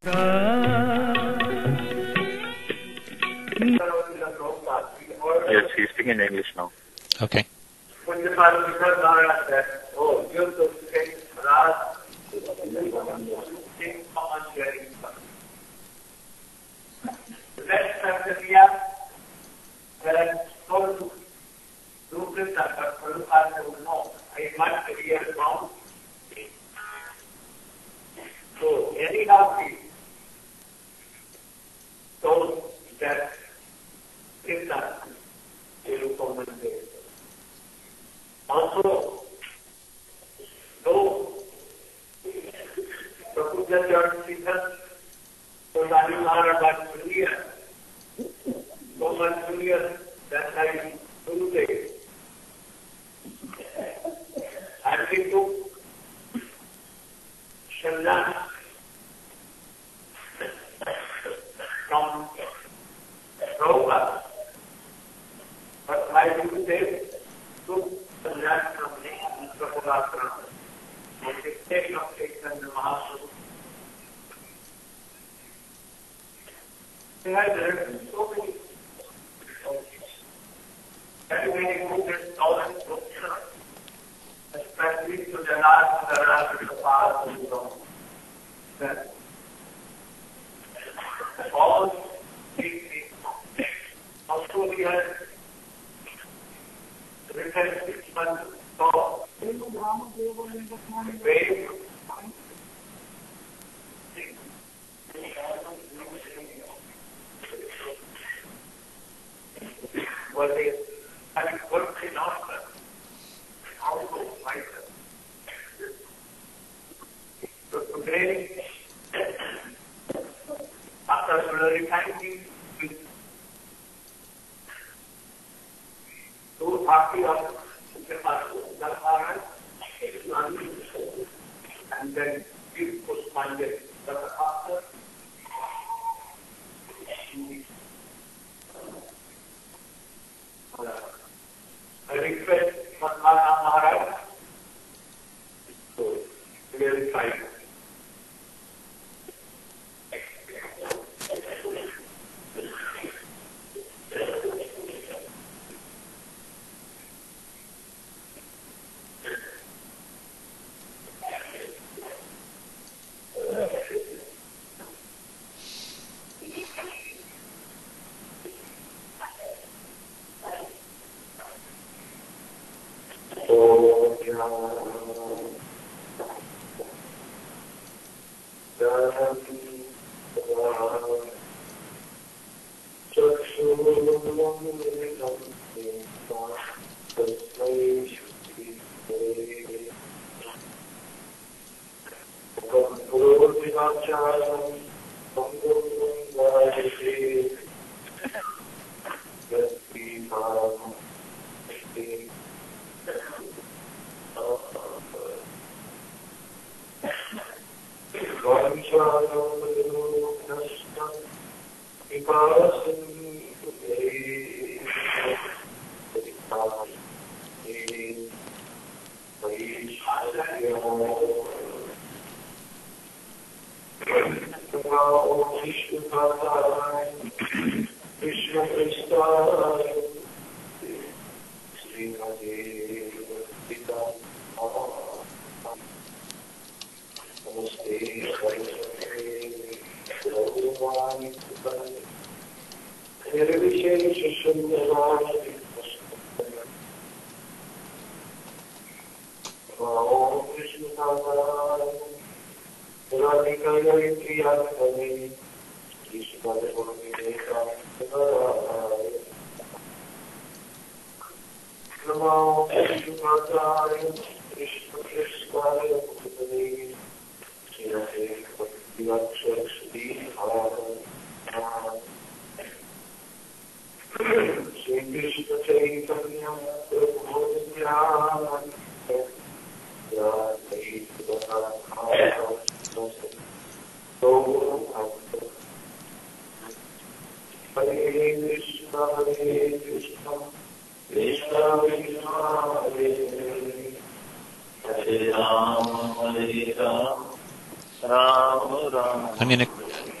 Yes, he's speaking in English now. Okay. So, anyhow, he told that if that they will come and say. Also, though Prabhu Jayar Sita was Animara by Julia, so much Julia that time Gurudev. And he took Shanna from Prabhupada. But my Gurudev took Shanna from Prabhupada. And they take up Chaitanya Mahaprabhu. They had learned so many very many good knowledge books, especially to the last Kapal that all these things. Also we had written 6 months ago, very was a having worked in Oscar, also like so today, after glorifying with 230 of Dhammaran, and then give Pushpanjali. But after I request Madhana Maharaj to clarify.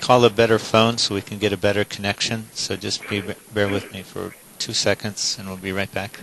call a better phone so we can get a better connection. So just bear with me for 2 seconds and we'll be right back.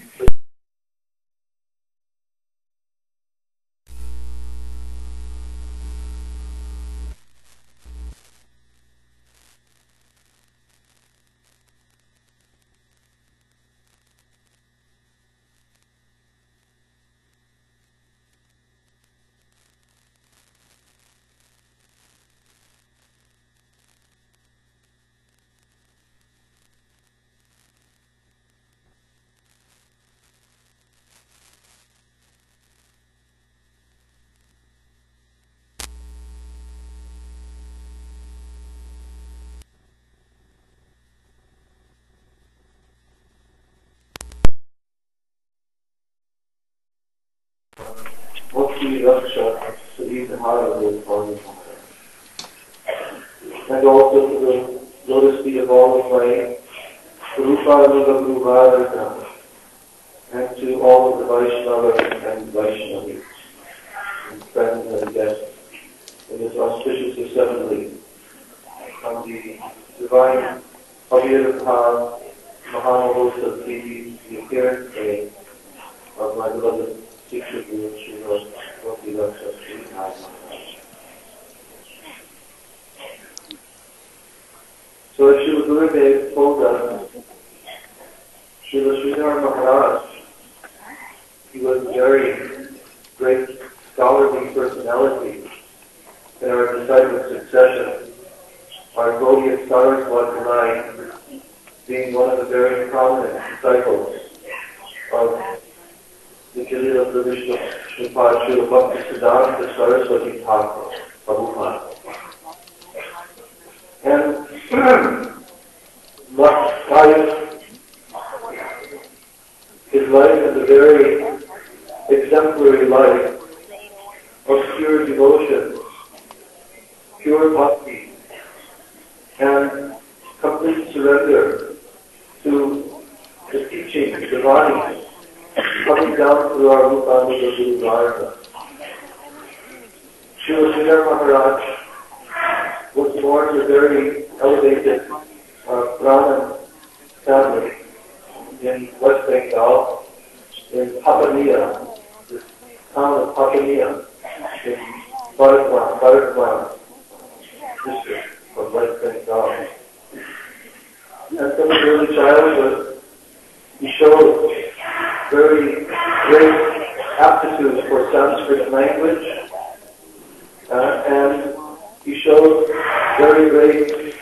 And also to the lotus feet of all the flame, and to all of the Vaishnavas and Vaishnavis, and friends and guests, in this auspicious assembly on the divine Abhyartha Mahamahosa Tithi, the appearance day of my beloved Siksha Guru, Srila Bhakti Lakshya Sri Maharaj. So as Srila Gurudev told us, Srila Sridhar Maharaj, he was a very great scholarly personality in our disciple succession. Our Gaudiya Saraswat and I, being one of the very prominent disciples of the Jalila Pravishna Sripad Srila Bhakti Siddhanta Saraswati Thakur, Prabhupada. And his life is a very exemplary life of pure devotion, pure bhakti, and complete surrender to the teaching, the Vani, coming down through our Rupananda Guru Dharma. Srila Sridhar Maharaj was born to a very elevated Brahmin family in West Bengal, in Papania, the town of Papania, in Bharatwan district of West Bengal. And from his early childhood, he showed very great aptitude for Sanskrit language, and he showed very great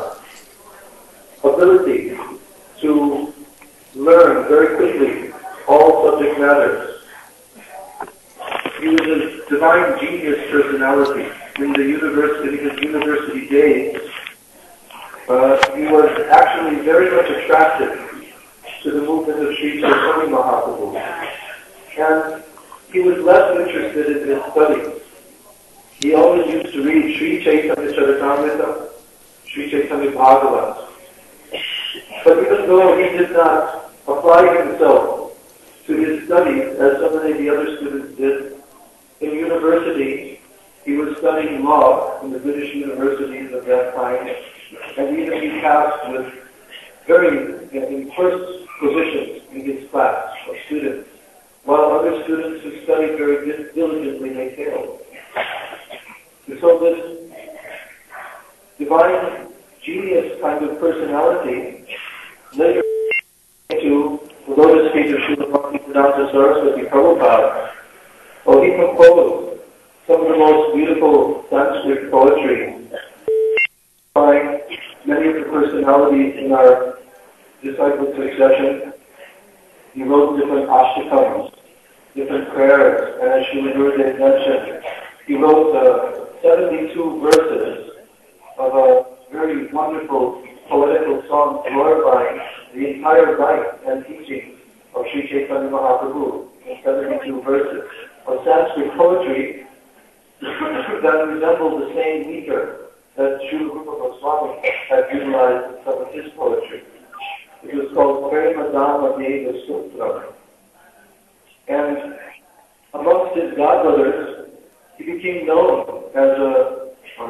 ability to learn very quickly all subject matters. He was a divine genius personality. In his university days, he was actually very much attracted to the movement of Sri Chaitanya Mahaprabhu. And he was less interested in his studies. He always used to read Sri Chaitanya Charitamrita, Sri Chaitanya Bhagavat. But even though he did not apply himself to his studies as so many of the other students did, in university he was studying law in the British universities of that time, and even he passed with in first positions in his class of students, while other students who studied very diligently, they failed. And so this divine genius kind of personality later to the lotus feet of Srila Bhaktisiddhanta Saraswati Prabhupada. Well, he composed some of the most beautiful Sanskrit poetry by many of the personalities in our disciple succession. He wrote different ashtakams, different prayers, and as Srila Gurudev mentioned, he wrote 72 verses of a very wonderful poetical song glorifying the entire life and teachings of Sri Chaitanya Mahaprabhu in 72 verses of Sanskrit poetry that resembled the same meter that Srila Rupa Goswami had utilized in some of his poetry. It was called Prema Dhamma Deva Sutra. And amongst his godbrothers, he became known as a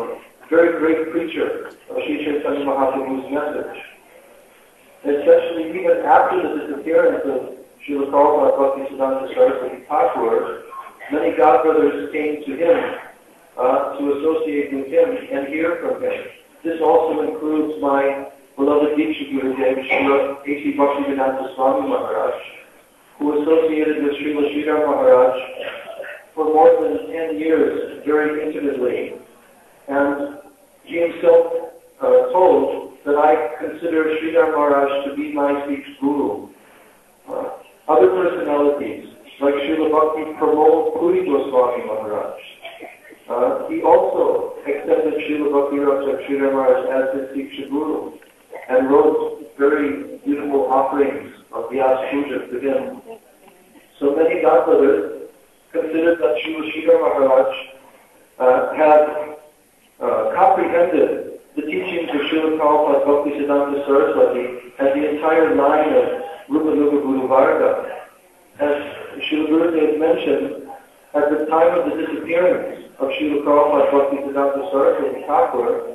very great preacher of Sri Chaitanya Mahaprabhu's message. Especially even after the disappearance of Srila Prabhupada Bhaktisiddhanta Saraswati Thakur, many godbrothers came to him to associate with him and hear from him. This also includes my beloved Diksha Gurudev, Srila A.C. Bhaktivedanta Swami Maharaj, who associated with Srila Sridhar Maharaj for more than 10 years very intimately. And he himself told that I consider Sridhar Maharaj to be my Sikh Guru. Other personalities, like Srila Bhakti Pramod Puri Goswami Maharaj, he also accepted Srila Bhakti Rakshak Sridhar Maharaj as his Siksha Guru and wrote very beautiful offerings of Vyas Puja to him. So many godbrothers considered that Srila Sridhar Maharaj had comprehended the teachings of Srila Prabhupada Bhaktisiddhanta Saraswati and the entire line of Rupa Nuga Guru Varga. As Srila Gurudev mentioned, at the time of the disappearance of Srila Prabhupada Bhaktisiddhanta Saraswati Thakur,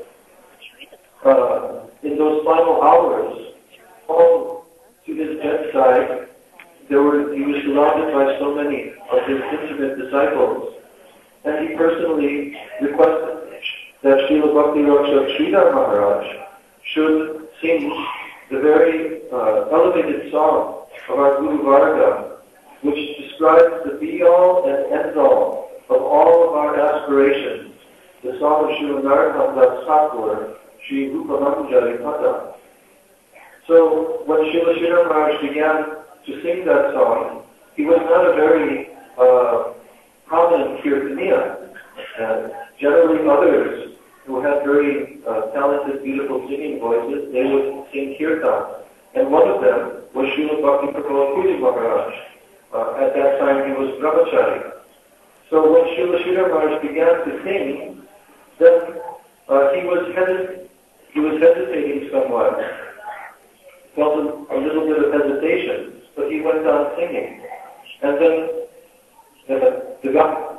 in those final hours, home to his bedside, he was surrounded by so many of his intimate disciples, and he personally requested that Srila Bhakti Rakshak Sridhar Maharaj should sing the very elevated song of our Guru Varga, which describes the be-all and end-all of all of our aspirations, the song of Srila Narottam Das Thakur, Sri Rupa Manjari Pada. So when Srila Sridhar Maharaj began to sing that song, he was not a very prominent kirtaniya. Generally others who had very talented, beautiful singing voices, they would sing kirtan. And one of them was Srila Bhakti Pramod Puri Maharaj. At that time he was brahmachari. So when Srila Sridhar Maharaj began to sing, then he was hesitating somewhat, felt a little bit of hesitation, but he went on singing. And then the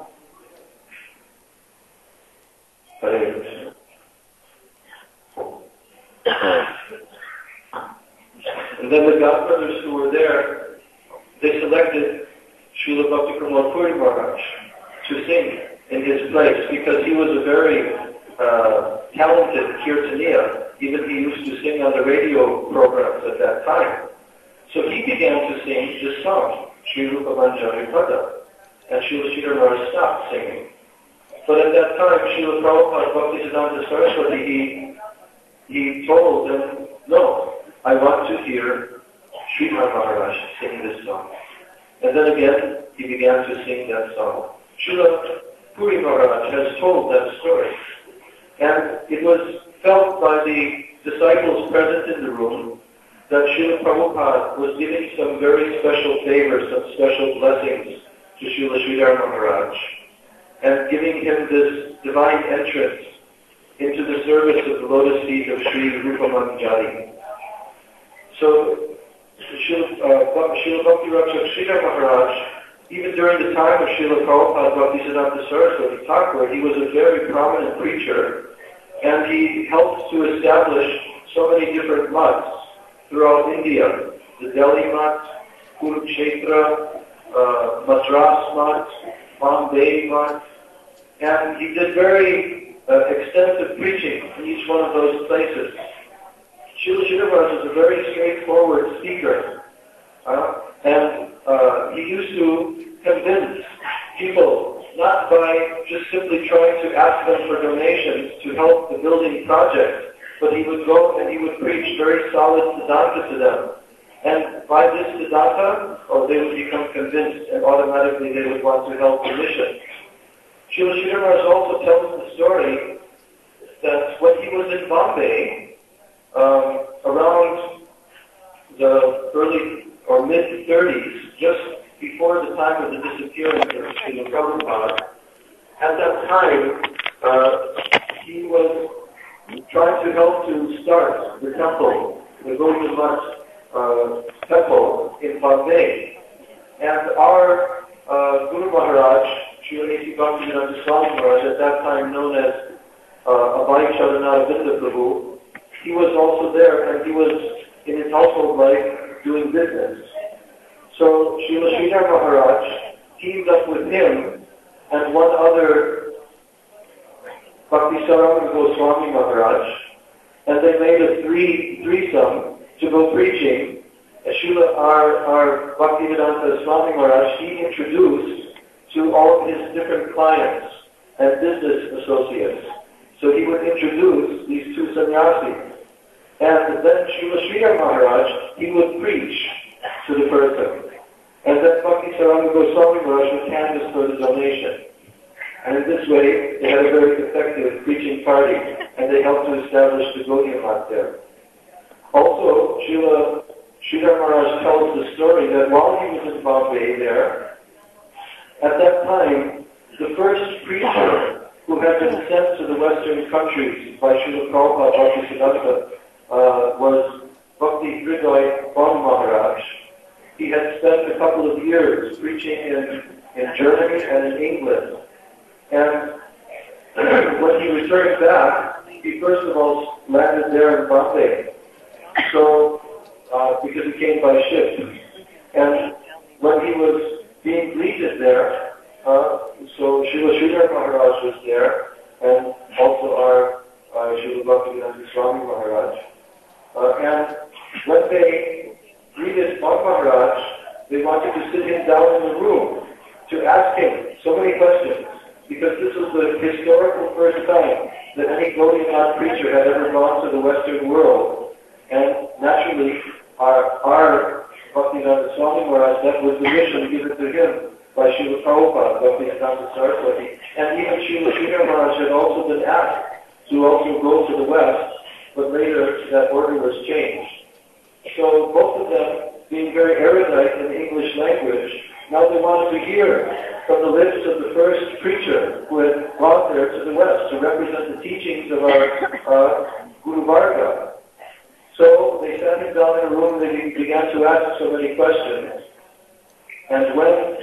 godbrothers who were there, they selected Srila Bhakti Pramod Puri Maharaj to sing in his place because he was a very talented kirtaniya. Even he used to sing on the radio programs at that time. So he began to sing this song, Sri Rupa Manjari Pada, and Srila Sridhar Maharaj stopped singing. But at that time, Srila Prabhupada Bhaktisiddhanta Saraswati, he told them, no, I want to hear Sridhar Maharaj sing this song. And then again, he began to sing that song. Srila Puri Maharaj has told that story. And it was felt by the disciples present in the room that Srila Prabhupada was giving some very special favors, some special blessings to Srila Sridhar Maharaj, and giving him this divine entrance into the service of the lotus feet of Sri Rupa Manjari. So, Srila Bhakti Rakshak Sridhar Maharaj, even during the time of Srila Prabhupada Bhaktisiddhanta Saraswati Thakur, he was a very prominent preacher, and he helped to establish so many different mats throughout India. The Delhi mat, Kurukshetra, Madras mat, Bombay mat, and he did very extensive preaching in each one of those places. Srila Sridhar Maharaj is a very straightforward speaker, and he used to convince people, not by just simply trying to ask them for donations to help the building project, but he would go and he would preach very solid siddhanta to them. And by this siddhanta, they would become convinced and automatically they would want to help the mission. Srila Sridhar Maharaj also tells the story that when he was in Bombay, around the early or mid-30s, just before the time of the disappearance of Srila Prabhupada, at that time he was trying to help to start the temple, the Gaudiya Math temple in Bombay. And our Guru Maharaj, Srila A.C. Bhaktivedanta Swami Maharaj, at that time known as Abhay Charanaravinda Prabhu, he was also there, and he was in his household life doing business. So Srila Sridhar Maharaj teamed up with him and one other, Bhaktisaranga Goswami Maharaj, and they made a threesome to go preaching. Srila, our Bhaktivedanta Swami Maharaj, he introduced to all of his different clients and business associates. So he would introduce these two sannyasis. And then Srila Sridhar Maharaj, he would preach to the person. And then Bhaktisaranga Goswami Maharaj would canvass for the donation. And in this way, they had a very effective preaching party, and they helped to establish the Gaudiya Math there. Also, Srila Sridhar Maharaj tells the story that while he was in Bombay there, at that time, the first preacher who had been sent to the Western countries by Srila Prabhupada Bhaktisiddhanta was Bhakti Hriday Bon Maharaj. He had spent a couple of years preaching in Germany and in England. And when he returned back, he first of all landed there in Bombay. So, because he came by ship. And when he was being greeted there, so Srila Sridhar Maharaj was there, and also our Srila Bhaktivedanta Swami Maharaj. And when they greeted Bon Maharaj, they wanted to sit him down in the room to ask him so many questions, because this was the historical first time that any Gaudiya Math preacher had ever gone to the Western world. And naturally, our Bhaktivedanta Swami Maharaj, that was the mission given to him by Srila Prabhupada, Bhaktivedanta Saraswati. And even Srila Sridhar Maharaj had also been asked to also go to the West, but later that order was changed. So both of them, being very erudite in the English language, now they wanted to hear from the lips of the first preacher who had gone there to the West to represent the teachings of our Guru Varga. So they sat him down in a room, they began to ask so many questions. And when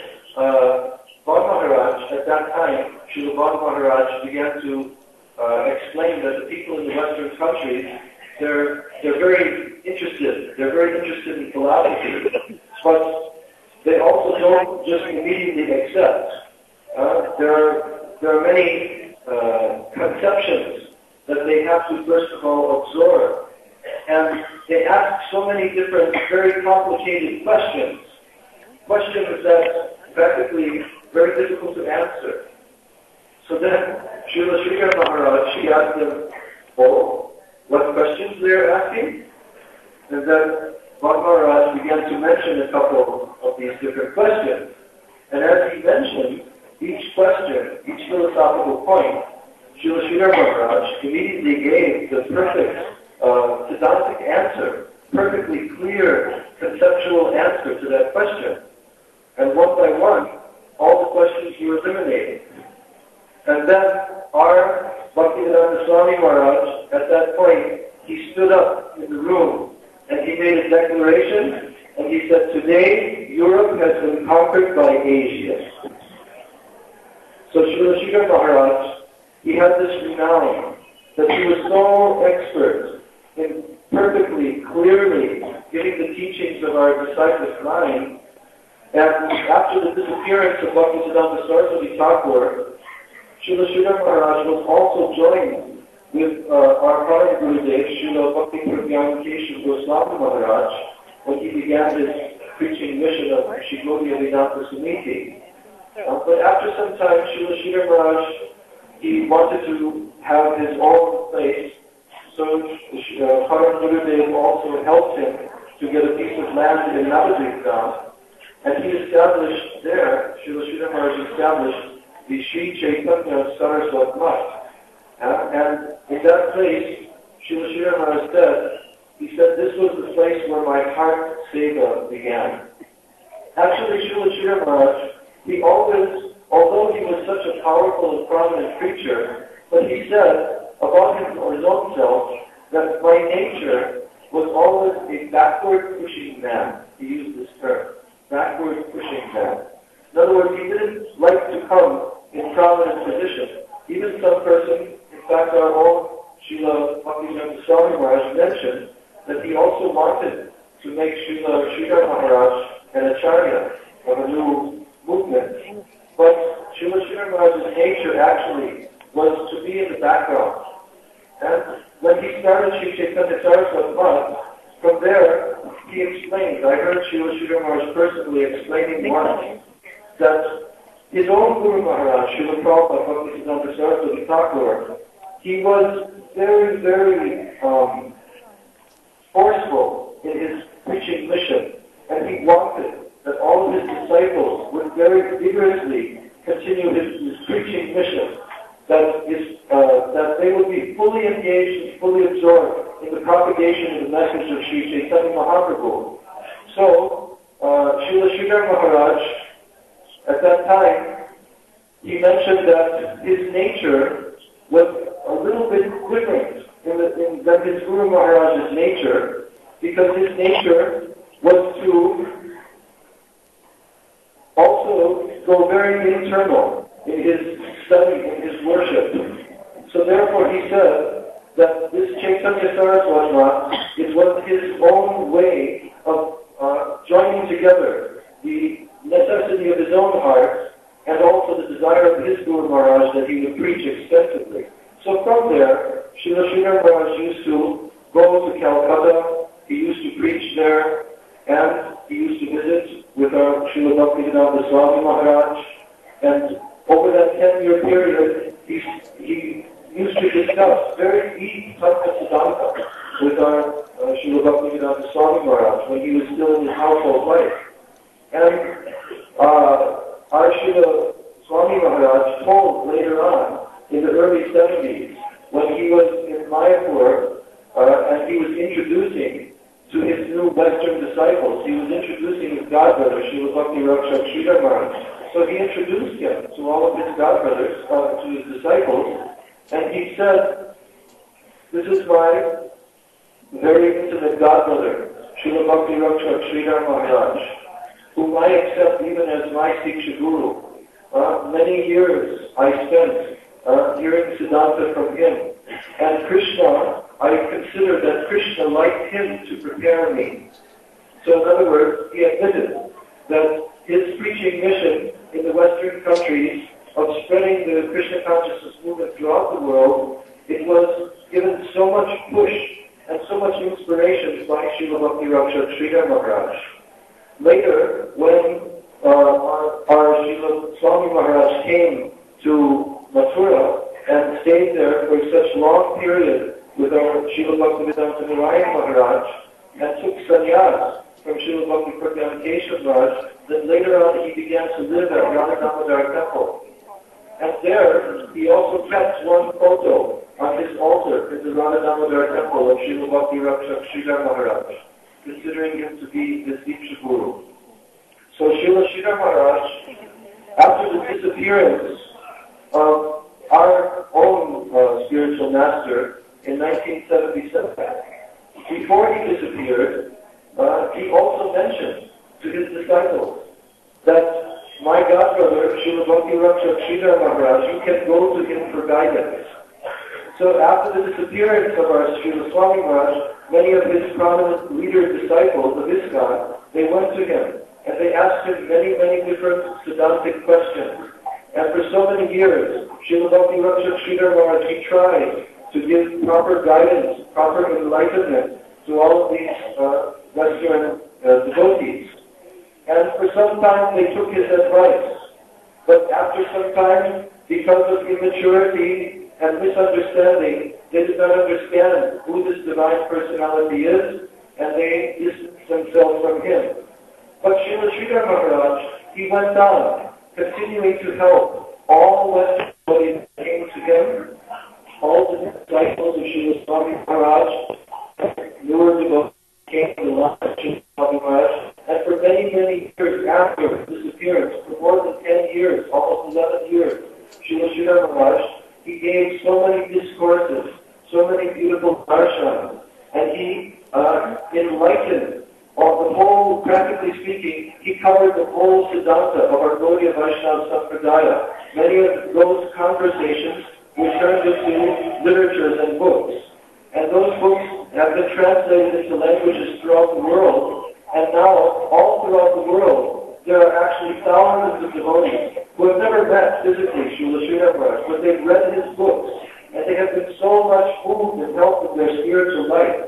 Bon Maharaj, at that time, Srila Bon Maharaj began to explain that the people in the Western countries, they're very interested in philosophy, but they also don't just immediately accept. There are many conceptions that they have to first of all absorb. And they ask so many different, very complicated questions that practically very difficult to answer. So then, Srila Sridhar Maharaj, she asked them, oh, what questions they're asking? And then Bon Maharaj began to mention a couple of these different questions. And as he mentioned each question, each philosophical point, Srila Sridhar Maharaj immediately gave the perfect Siddhantic answer, perfectly clear conceptual answer to that question. And one by one, all the questions were eliminated. And then our Bhaktivedanta Swami Maharaj, at that point, he stood up in the room and he made a declaration and he said, today Europe has been conquered by Asia. So Srila Sridhar Maharaj, he had this renown that he was so expert in perfectly, clearly giving the teachings of our disciples' mind. And after the disappearance of Bhaktisiddhanta Saraswati Thakur, Srila Sridhar Maharaj was also joined with our Param Gurudev, Srila Bhakti Pragyan Keshav Goswami Maharaj, when he began his preaching mission of Shri Gaudiya Vedanta Samiti. But after some time, Srila Sridhar Maharaj, he wanted to have his own place. So Param Gurudev also helped him to get a piece of land in Navadvip. And he established there, Srila Sridhar Maharaj established the Sri Chaitanya Saraswat Math. And in that place, Srila Sridhar Maharaj said, this was the place where my heart seva began. Actually, Srila Sridhar Maharaj, he always, although he was such a powerful and prominent preacher, but he said about his own self that my nature was always a backward-pushing man. He used this term, backward-pushing man. In other words, he didn't like to come in prominent position. Even some person, in fact our Maharaj an acharya of a new movement. But Srila Sridhar Maharaj's nature actually was to be in the background. And when he started Sri Chaitanya Saraswat Math, from there he explained, I heard Srila Sridhar Maharaj personally explaining once, that his own Guru Maharaj, Srila Prabhupada Bhaktisiddhanta Saraswati Thakur, he was very, very forceful in his preaching mission, and he wanted that all of his disciples would very vigorously continue his preaching mission, that they would be fully engaged and fully absorbed in the propagation of the message of Sri Chaitanya Mahaprabhu. So, Srila Sridhar Maharaj, at that time, he mentioned that his nature was a little bit different than his Guru Maharaj's nature, because his nature was to also go very internal in his study, in his worship. So therefore he said that this Chaitanya Saraswat, it was his own way of joining together the necessity of his own heart and also the desire of his Guru Maharaj that he would preach extensively. So from there, Srila Sridhar Maharaj used to go to Calcutta, he used to preach there, and he used to visit with our Srila Bhaktivedanta Swami Maharaj, and over that 10-year period, he used to discuss very deep Tattva Siddhanta with our Srila Bhaktivedanta Swami Maharaj when he was still in his household life. And our Srila Swami Maharaj told later on, in the early 70s, when he was in Mayapur, and he was introducing to his new Western disciples, he was introducing his godbrother, Srila Bhakti Rakshak Sridhar Maharaj. So he introduced him to all of his godbrothers, to his disciples, and he said, this is my very intimate godbrother, Srila Bhakti Rakshak Sridhar Maharaj, whom I accept even as my Siksha Guru. Many years I spent hearing Siddhanta from him. And Krishna, I consider that Krishna liked him to prepare me. So in other words, he admitted that his preaching mission in the Western countries of spreading the Krishna consciousness movement throughout the world, it was given so much push and so much inspiration by Srila Bhakti Rakshak Sridhar Maharaj. Later, when our Srila Swami Maharaj came to Mathura and stayed there for such long period with our Srila Bhaktivedanta Narayan Maharaj and took sannyas from Srila Bhakti Pratyam Keshav Maharaj, then later on he began to live at Radha Damodar Temple. And there he also kept one photo on his altar in the Radha Damodar Temple of Srila Bhakti Rakshak Sridhar Maharaj, considering him to be his Diksha Guru. So Srila Sridhar Maharaj, after the disappearance of our own spiritual master in 1977, before he disappeared, he also mentioned to his disciples that my godbrother, Srila Bhakti Rakshak Sridhar Maharaj, you can go to him for guidance. So after the disappearance of our Srila Swami Maharaj, many of his prominent leader disciples of ISKCON, they went to him and they asked him many, many different Siddhantic questions. And for so many years, Srila Bhakti Rakshak Sridhar Maharaj, he tried to give proper guidance, proper enlightenment to all of these Western devotees. And for some time they took his advice. But after some time, because of immaturity and misunderstanding, they did not understand who this divine personality is, and they distanced themselves from him. But Srila Sridhar Maharaj, he went on, continuing to help all Western devotees that came to him, all the disciples of Srila Swami Maharaj, newer devotees came to the line of Srila Swami Maharaj, and for many, many years after his disappearance, for more than 10 years, almost 11 years, Srila Sridhar Maharaj, he gave so many discourses, so many beautiful darshans, and he enlightened the whole, practically speaking, he covered the whole Siddhanta of our Gaudiya Vaishnava Sampradaya. Many of those conversations were turned into literatures and books. And those books have been translated into languages throughout the world. And now, all throughout the world, there are actually thousands of devotees who have never met physically Srila Sridhar Maharaj, but they've read his books, and they have been so much moved and helped with their spiritual life.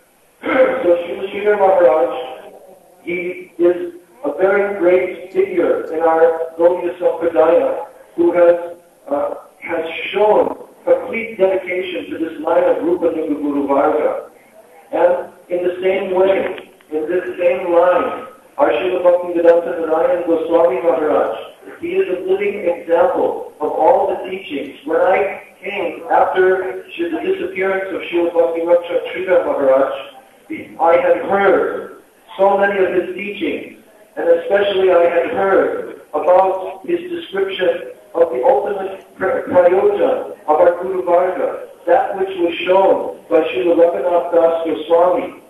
So Srila Sridhar Maharaj, he is a very great figure in our Gaudiya Sampradaya who has shown complete dedication to this line of Rupa Nuga Guru Varga. And in the same way, in this same line, our Srila Bhaktivedanta Narayan Goswami Maharaj, he is a living example of all the teachings. When I came after the disappearance of Srila Bhaktivinoda Sridhar Maharaj, I had heard so many of his teachings, and especially I had heard about his description of the ultimate prayojan of our Guru Varga, that which was shown by Srila Raghunath Das Goswami,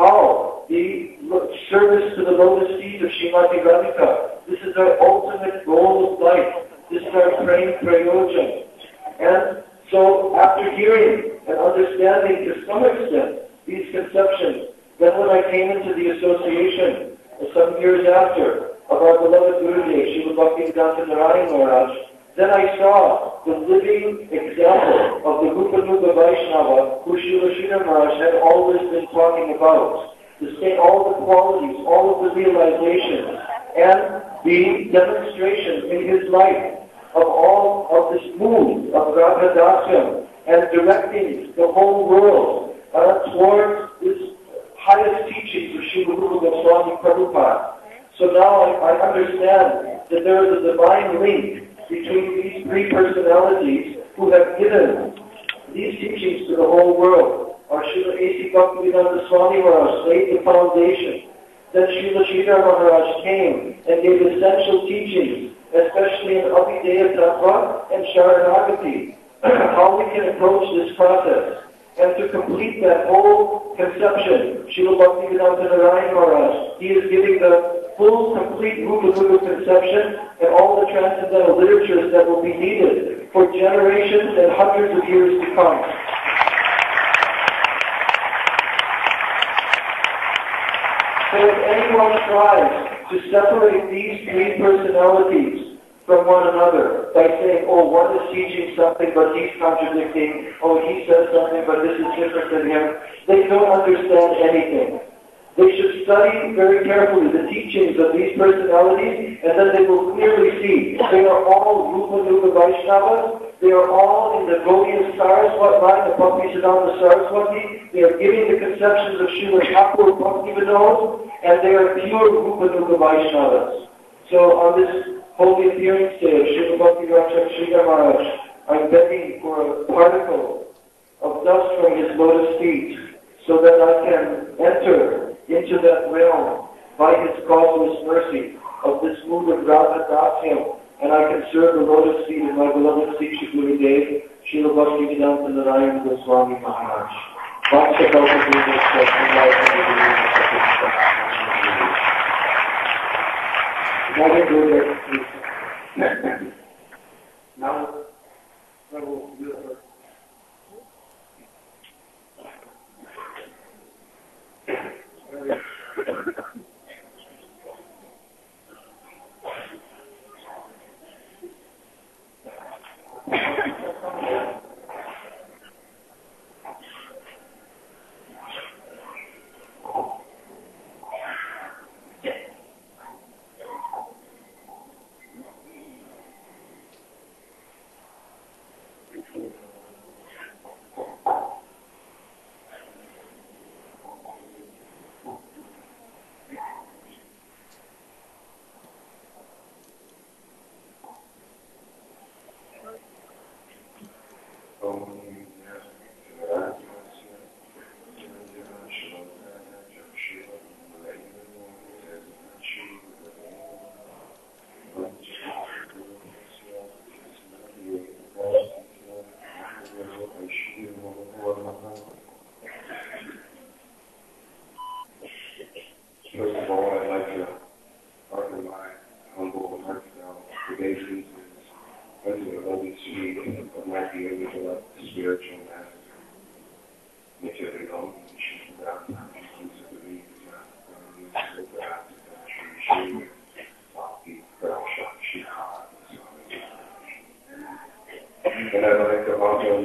how the service to the lotus feet of Srimati Radhika, this is our ultimate goal of life. This is our praying prayojan. And so after hearing and understanding to some extent these conceptions, then when I came into the association some years after of our beloved Gurudev, Srila Bhaktivedanta Narayan Maharaj, then I saw the living example of the Rupa Nuga Vaishnava who Srila Sridhar Maharaj had always been talking about. All the qualities, all of the realizations, and the demonstration in his life of all of this mood of Radha Dasyam and directing the whole world towards this highest teachings of Srila Rupa Goswami Prabhupada. So now I understand that there is a divine link between these three personalities who have given these teachings to the whole world. Our Srila A.C. Bhaktivedanta Swami Maharaj laid the foundation. Then Srila Sridhar Maharaj came and gave essential teachings, especially in Abhideya Tattva and Sharanagati, how we can approach this process. And to complete that whole conception, Srila Bhaktivedanta Narayan Maharaj, he is giving the full, complete Rupa Nuga conception and all the transcendental literatures that will be needed for generations and hundreds of years to come. So if anyone tries to separate these three personalities from one another by saying, oh, one is teaching something but he's contradicting, oh, he says something but this is different than him, they don't understand anything. They should study very carefully the teachings of these personalities, and then they will clearly see they are all Rupa Nuga Vaishnavas. They are all in the Gaudiya Saraswati line, the Bhaktisiddhanta Saraswati. They are giving the conceptions of Srila Thakur Bhaktivinoda, and they are pure Rupa Nuga Vaishnavas. So on this holy appearance day of Srila Bhaktivinoda Sridhar Maharaj, I'm begging for a particle of dust from his lotus feet, so that I can enter into that realm by his causeless mercy of this mood of Radha Dasyam, and I can serve the lotus feet of my beloved Siksha Gurudev, Srila Bhaktivedanta Narayan Goswami Maharaj. Now, I will do it.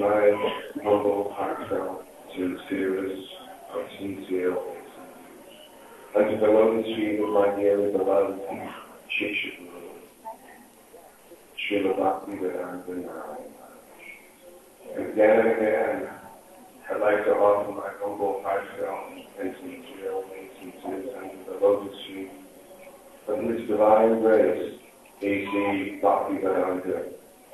my humble, heartfelt, sincerest of sincere unto the lotus feet of my dearly beloved Shikshaguru, Srila Bhaktivedanta Narayana. And again, I'd like to offer my humble, heartfelt, and sincere obeisances unto the lotus feet of His Divine Grace, A.C. Bhaktivedanta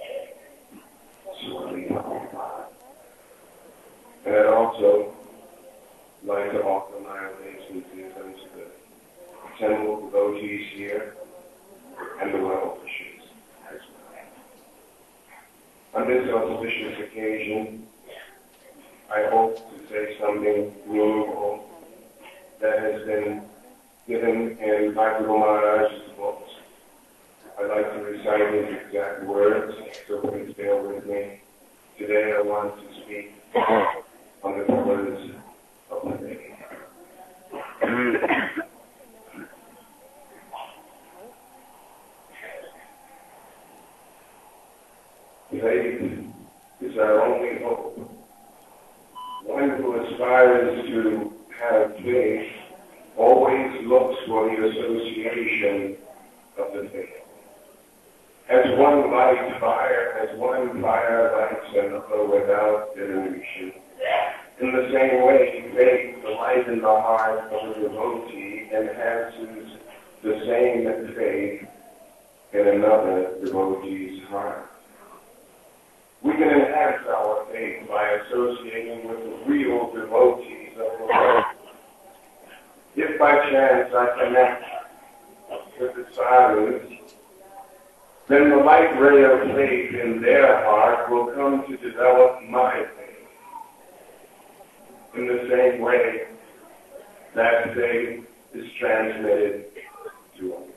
Swami Prabhupada. And I'd also like to offer my obeisances unto the temple devotees here and the well-wishers as well. On this auspicious occasion, I hope to say something meaningful that has been given in Bhakti Maharaj's books. I'd like to recite his exact words, so please bear with me. Today I want to speak on the pillars of the faith. Faith is our only hope. One who aspires to have faith always looks for the association of the faith. As one lights fire, as one fire lights another without diminution, in the same way, faith, the light in the heart of a devotee, enhances the same faith in another devotee's heart. We can enhance our faith by associating with the real devotees of the Lord. If by chance I connect with the sadhus, then the light ray of faith in their heart will come to develop my faith. In the same way, that faith is transmitted to us.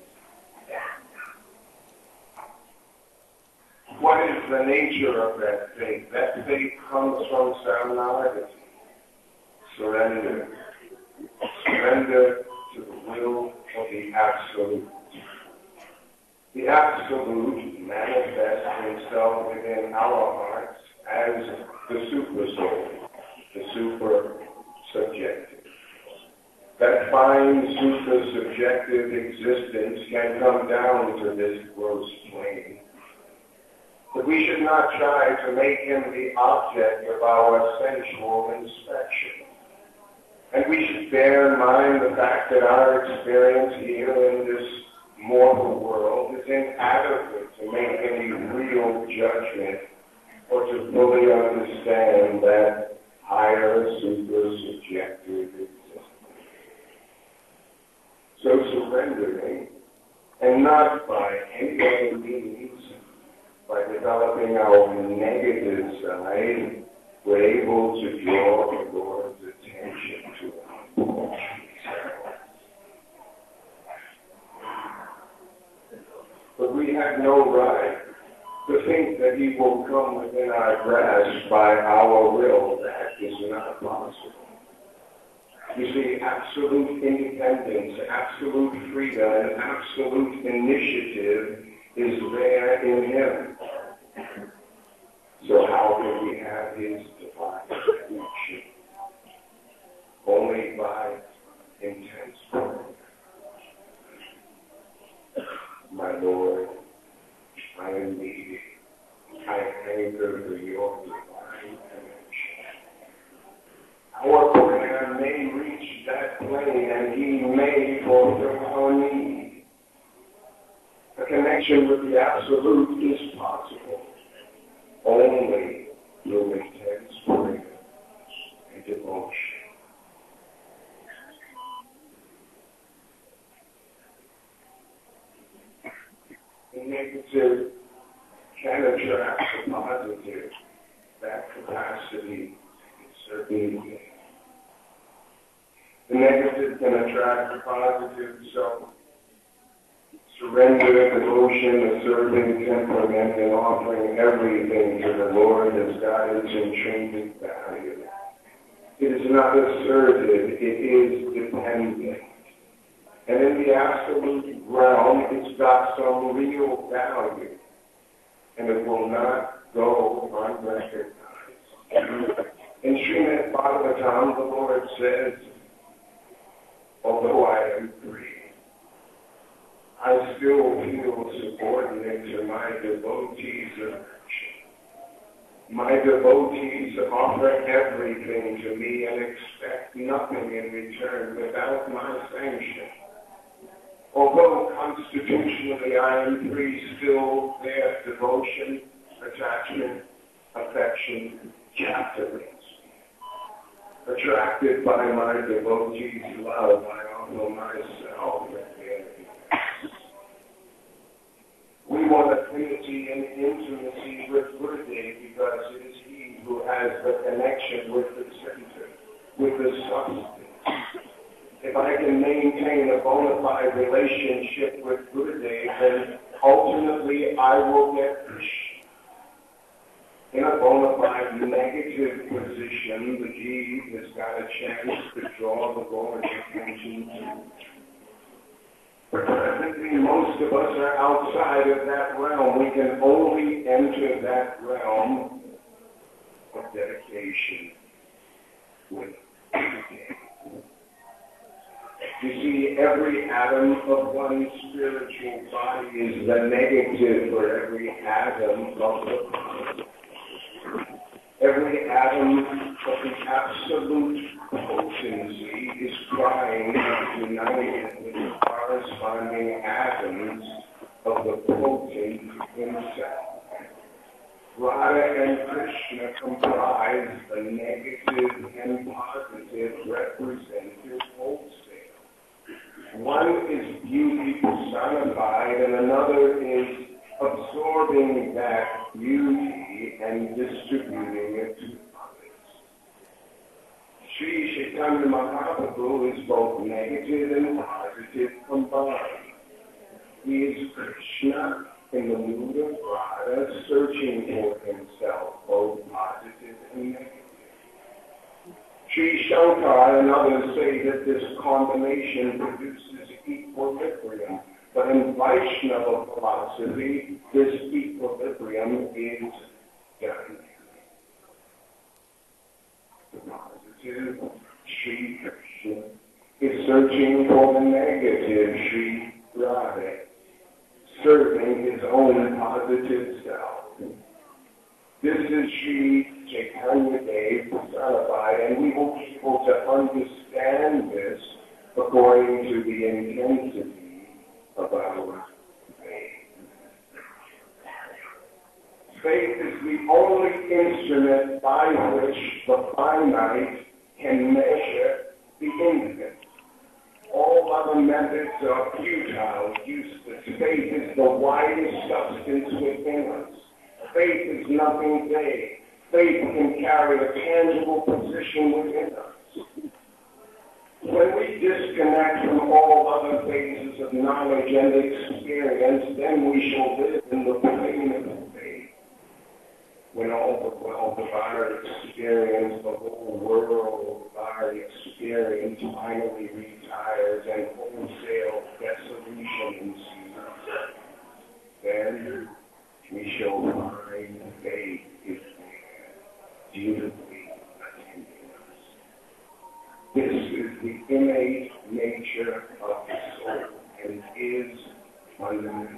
What is the nature of that faith? That faith comes from saranagati, surrender. Surrender to the will of the Absolute. The Absolute manifests himself within our hearts as the super soul, the super subjective. That fine super subjective existence can come down to this gross plane. But we should not try to make him the object of our sensual inspection. And we should bear in mind the fact that our experience here in this mortal world is inadequate to make any real judgment or to fully understand that higher super-subjective existence. So surrendering, and not by any other means, by developing our negative side, we're able to draw the Lord's attention to us. But we have no right to think that he will come within our grasp by our will. That is not possible. You see, absolute independence, absolute freedom, and absolute initiative is there in him. So how can we have his divine connection? Only by intense prayer. My Lord, I am needy. I hanker for your divine connection. Our prayer may reach that plane and he may fulfill our need. A connection with the Absolute is possible only through intense prayer and devotion. The negative can attract the positive. That capacity is certainly. The negative can attract the positive, so surrender, devotion, asserting temperament, and offering everything to the Lord has got its intrinsic value. It is not assertive, it is dependent. And in the absolute realm, it's got some real value. And it will not go unrecognized. In Srimad Bhagavatam, the Lord says, although I am free, I still feel subordinate to my devotees of action. My devotees offer everything to me and expect nothing in return without my sanction. Although constitutionally I am free, still their devotion, attachment, affection captivates me. Attracted by my devotees' love, I offer myself at their feet. We want affinity and intimacy with Gurudev because it is he who has the connection with the center, with the substance. If I can maintain a bona fide relationship with Gurudev, then ultimately I will get Krishna. In a bona fide negative position, the jeev has got a chance to draw the Lord's attention to. But presently, most of us are outside of that realm. We can only enter that realm of dedication with Gurudev. You see, every atom of one's spiritual body is the negative for every atom of the body. Every atom of the absolute potency is crying to unite with the corresponding atoms of the potent himself. Radha and Krishna comprise the negative and positive representative wholesale. One is beauty personified and another is absorbing that beauty and distributing it to others. Sri Chaitanya Mahaprabhu is both negative and positive combined. He is Krishna in the mood of Radha, searching for himself, both positive and negative. Sri Shankar and others say that this combination produces equilibrium. But in Vaishnava philosophy, this equilibrium is dynamic. The positive Sri Krishna is searching for the negative Sri Radha, serving his own positive self. This is Sri Chaitanya Dev personified, and we will be able to understand this according to the intensity of our faith. Faith is the only instrument by which the finite can measure the infinite. All other methods are futile, useless. Faith is the widest substance within us. Faith is nothing vague. Faith can carry a tangible position within us. When we disconnect from all other phases of knowledge and experience, then we shall live in the plane of faith. When all the wealth of our experience, the whole world of our experience finally retires and wholesale dissolution ensues, then we shall find faith is there, beautifully attending us. This is the innate nature of the soul and is fundamental.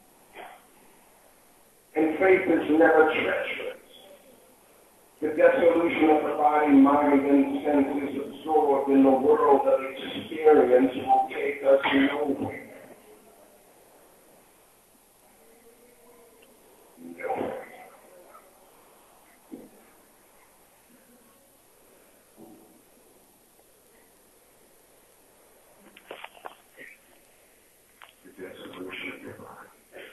And faith is never treacherous. The dissolution of the body, mind, and senses absorbed in the world of experience will take us nowhere. Nowhere. The dissolution of the body.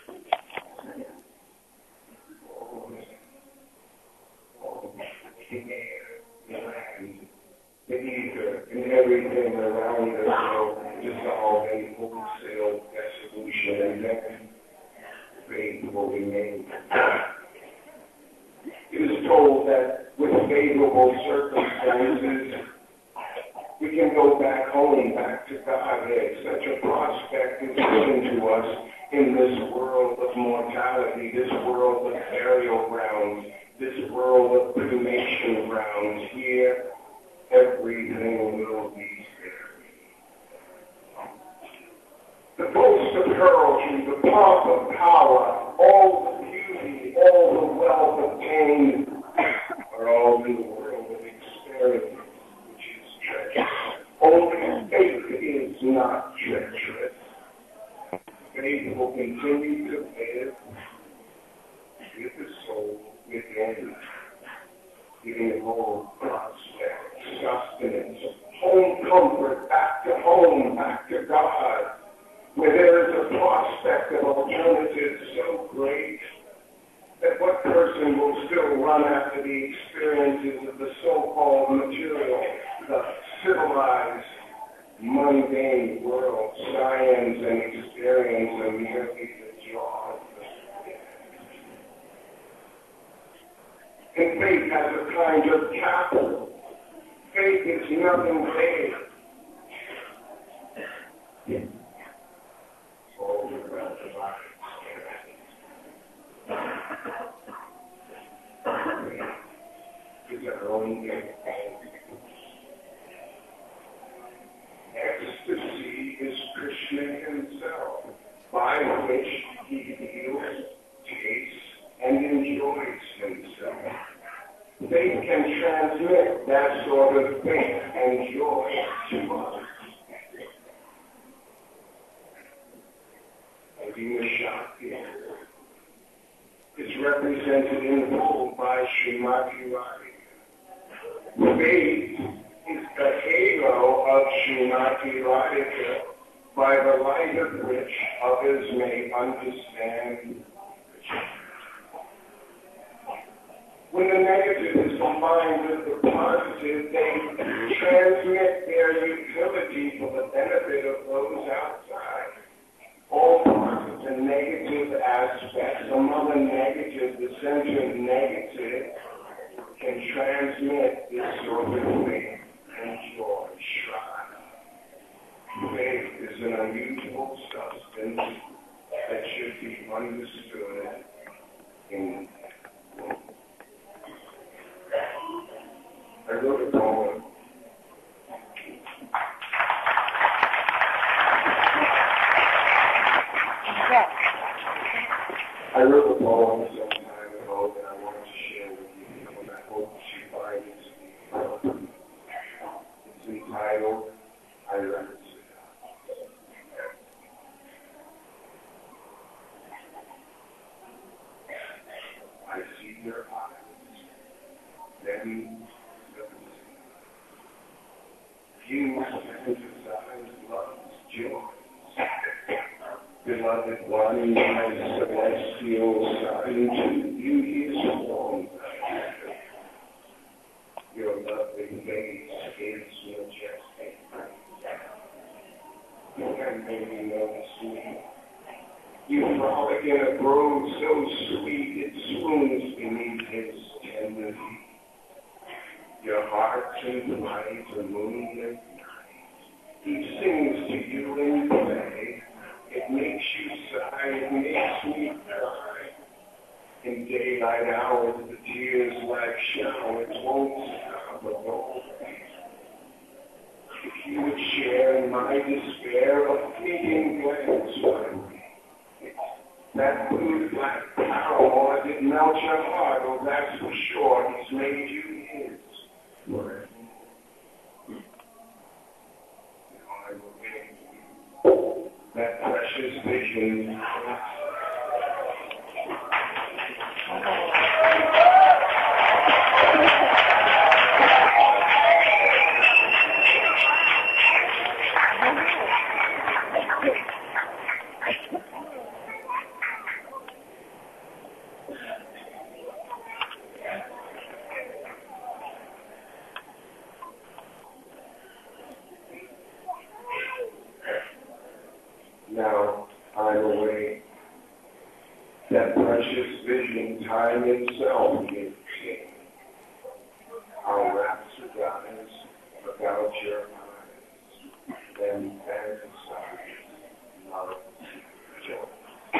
The air, the land, the ether, and everything around us will dissolve in wholesale dissolution, and then faith will remain. It is told that with favorable circumstances, we can go back home, back to Godhead. Such a prospect is given to us in this world of mortality, this world of burial grounds, this world of cremation grounds. Here, everything will be spared. The boast of heraldry, the pomp of power, all the beauty, all the wealth obtained are all in the world of experience, which is treacherous. Only faith is not treacherous. Faith will continue to live with the soul within, giving it all prospect, sustenance, home comfort, back to home, back to God, where there is a prospect of alternatives so great that what person will still run after the experiences of the so-called material, the civilized, mundane world, science and experience are merely the jaws of the spirit. And faith has a kind of capital. Faith is nothing vague. It's all about the life. Is our own game. Ecstasy is Krishna himself, by which he feels, tastes, and enjoys himself. Faith can transmit that sort of faith and joy to others. Adina Shakti is represented in full by Srimati Radhika. Faith is the halo of Srimati Radhika, by the light of which others may understand. When the negative is combined with the positive, they transmit their utility for the benefit of those outside. All positive and negative aspects, among the negative, the center negative, can transmit this sort of faith and joy. Shraddha. Faith is an unusual substance that should be understood in. I wrote a poem. I wrote a poem some time ago that I wanted to share with you, and I hope she finds it. It's entitled, I Let It Sit Out. I see your eyes, then you fantasize love's joys. Beloved one, my celestial son, to you is warm. Your lovely face is majestic. And maybe notice me. You frolic in a grove so sweet it swoons beneath his tender feet. Your heart's in light, a moonlit night. He sings to you in play. It makes you sigh, it makes me cry. In daylight hours, the tears like showers won't stop at all. If you would share in my despair, a fleeting glance one way. That blue black paramour did melt your heart, oh that's for sure, he's made you his forever. That precious vision. Now I'm away. That precious vision, time itself gives king. Our rhapsodize about your eyes, then fantasize love joy.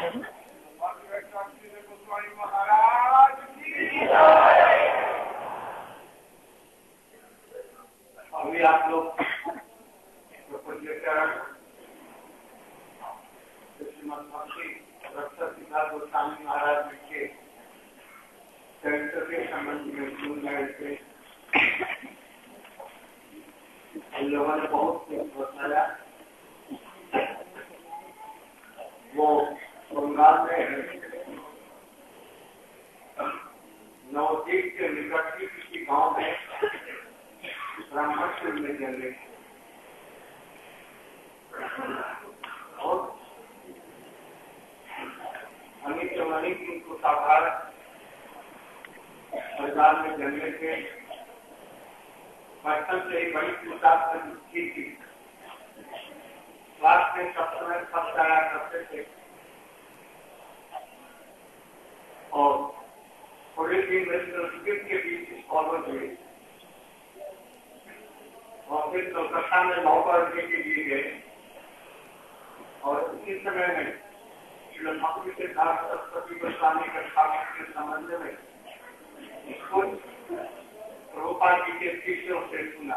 अभी आप लोग श्रीमद भक्ति रक्षक सिद्धार्थ गोस्वामी महाराज जी के चरित्र के संबंध में सुन रहे थे। इन लोगों ने बहुत कुछ बताया। वो बंगाल में नवदीप के निकट ही किसी गांव में ब्राह्मण कुल में जन्मे और अनित मणि की कुशाभार परिवार में जन्मे थे। बचपन से ही बड़ी कुशाभार की थी। क्लास में सब समय सब जाया करते थे और थोड़े दिन में संस्कृत के बीच स्कॉलर हुए और फिर कलकत्ता में लॉ पढ़ने के लिए गए और उसी समय में श्री भक्ति सिद्धार्थ सरस्वती गोस्वामी के संबंध में कुछ प्रभुपाद जी के शिष्यों से सुना।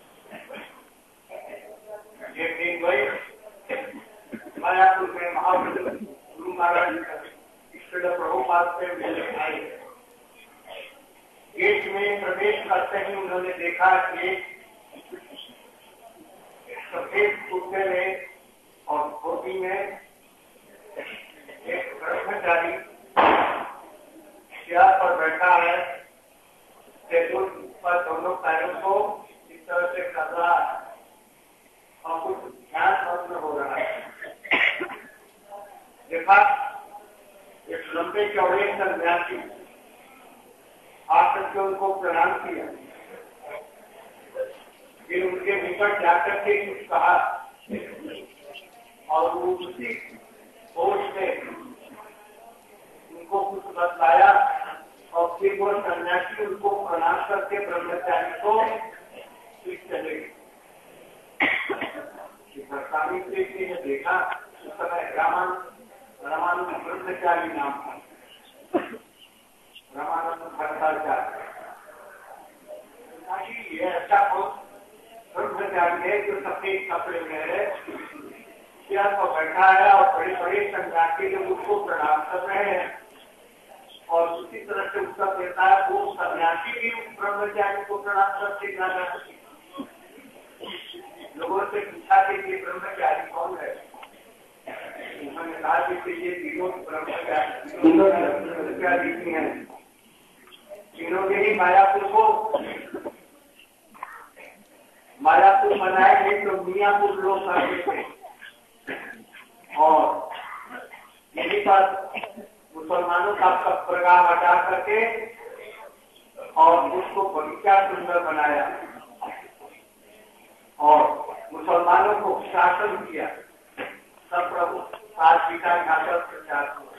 एक दिन गए मायापुर में महाप्रभु गुरु महाराज श्री प्रभुपाद से मिलने आए। गेट में प्रवेश करते ही उन्होंने देखा कि सफेद कुर्ते में और धोती में एक ब्रह्मचारी चेयर पर बैठा है। टेबल पर दोनों पैरों को इस तरह से कर रहा है और कुछ ध्यान मग्न हो रहा है। देखा एक लंबे चौड़े सन्यासी आकर के उनको प्रणाम किया। फिर उनके निकट जाकर के कुछ कहा और वो उसी होश में उनको कुछ बतलाया और फिर वो सन्यासी उनको प्रणाम करके ब्रह्मचारी को ठीक चले गए। जी ने देखा उस समय रामानंद ब्रह्मचारी नाम था। रामानंद भट्टाचार्य ये ऐसा ब्रह्मचारी है जो सफेद कपड़े में है, चेयर पर बैठा है और बड़े बड़े सन्यासी लोग उसको प्रणाम कर रहे हैं और उसी तरह से उसका कहता है वो सन्यासी भी उस ब्रह्मचारी को प्रणाम करते जा रहे हैं। लोगों से पूछा कि ये ब्रह्मचारी कौन है। उन्होंने कहा कि ये तीनों ब्रह्मचारी भी हैं। तीनों ने ही मायापुर बनाएंगे तो मियापुर लोग करते थे और यही पर मुसलमानों का प्रगाह हटा करके और उसको बगीचा सुंदर बनाया और मुसलमानों को शासन किया। सब प्रभु आज गीता घाटा प्रचार हुआ।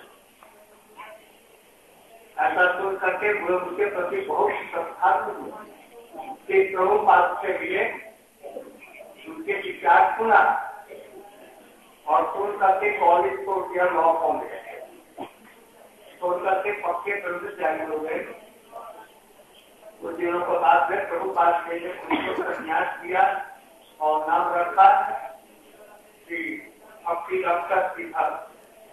ऐसा सुन करके उनके प्रति बहुत श्रद्धा हुई। प्रभुपाद के लिए उनके विचार सुना और सुन करके कॉलेज को दिया लॉ कॉलेज सुन करके पक्के ब्रह्मचारी हो गए। कुछ दिनों के बाद में प्रभुपाद ने उनको संन्यास किया और नाम रखा कि भक्ति रक्षक सिद्धार्थ।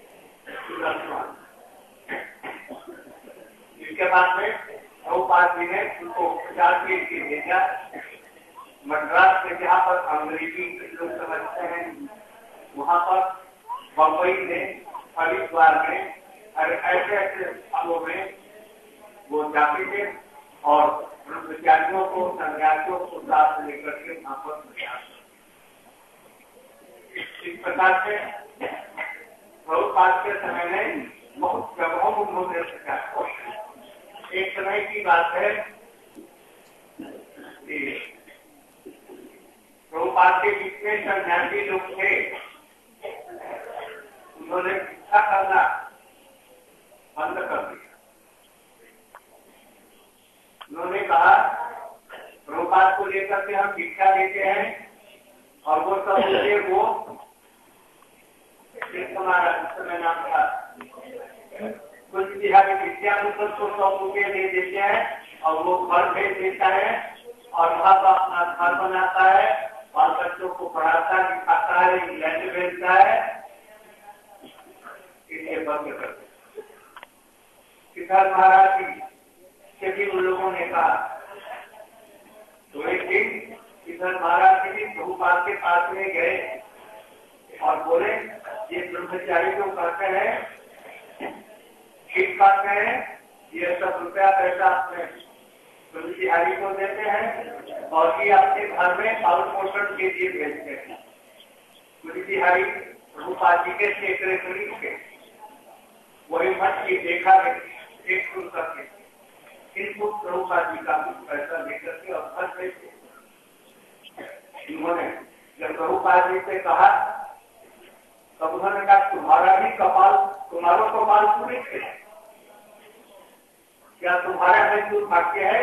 इसके बाद में प्रभुपाद जी ने उनको उपचार के लिए भेजा मद्रास में, जहाँ पर अंग्रेजी लोग समझते हैं, वहाँ पर बम्बई में, हरिद्वार में, ऐसे ऐसे स्थानों में वो जाते थे और ब्रह्मचारियों को सन्यासियों को साथ लेकर के वहाँ पर प्रयास। इस प्रकार से प्रभुपाद के समय में बहुत जगहों उन्होंने सिखाया। एक समय की बात है कि प्रभुपाद के बीच में सन्यासी लोग थे। उन्होंने भिक्षा करना बंद कर दिया। उन्होंने कहा प्रभुपाद को लेकर के हम भिक्षा देते हैं और वो सब मुझे वो एक हमारा समय नाम था, कुछ बिहारी विद्याभूषण को 100 रुपये दे देते हैं और वो घर भेज देता है और वहाँ पर अपना घर बनाता है और बच्चों को पढ़ाता लिखाता है, इंग्लैंड भेजता है, इसलिए बंद कर देते। सिद्धार्थ महाराज जी से भी उन लोगों ने कहा, तो एक दिन सिद्धार्थ महाराज जी भी प्रभुपाद के पास में गए और बोले, ये ब्रह्मचारी जो कहते हैं ठीक बात है, ये सब रुपया पैसा अपने गुरु बिहारी को देते हैं और ये आपके घर में पालन पोषण के लिए भेजते हैं। गुरु बिहारी प्रभुपाद जी के सेक्रेटरी के वही मत की देखा एक सुन करके इनको प्रभुपाद जी का कुछ पैसा लेकर के और घर भेजे। उन्होंने जब प्रभुपाद जी से कहा तब उन्होंने कहा, तुम्हारा भी कपाल, तुम्हारा कपाल पूरे थे, क्या तुम्हारा है दुर्भाग्य है?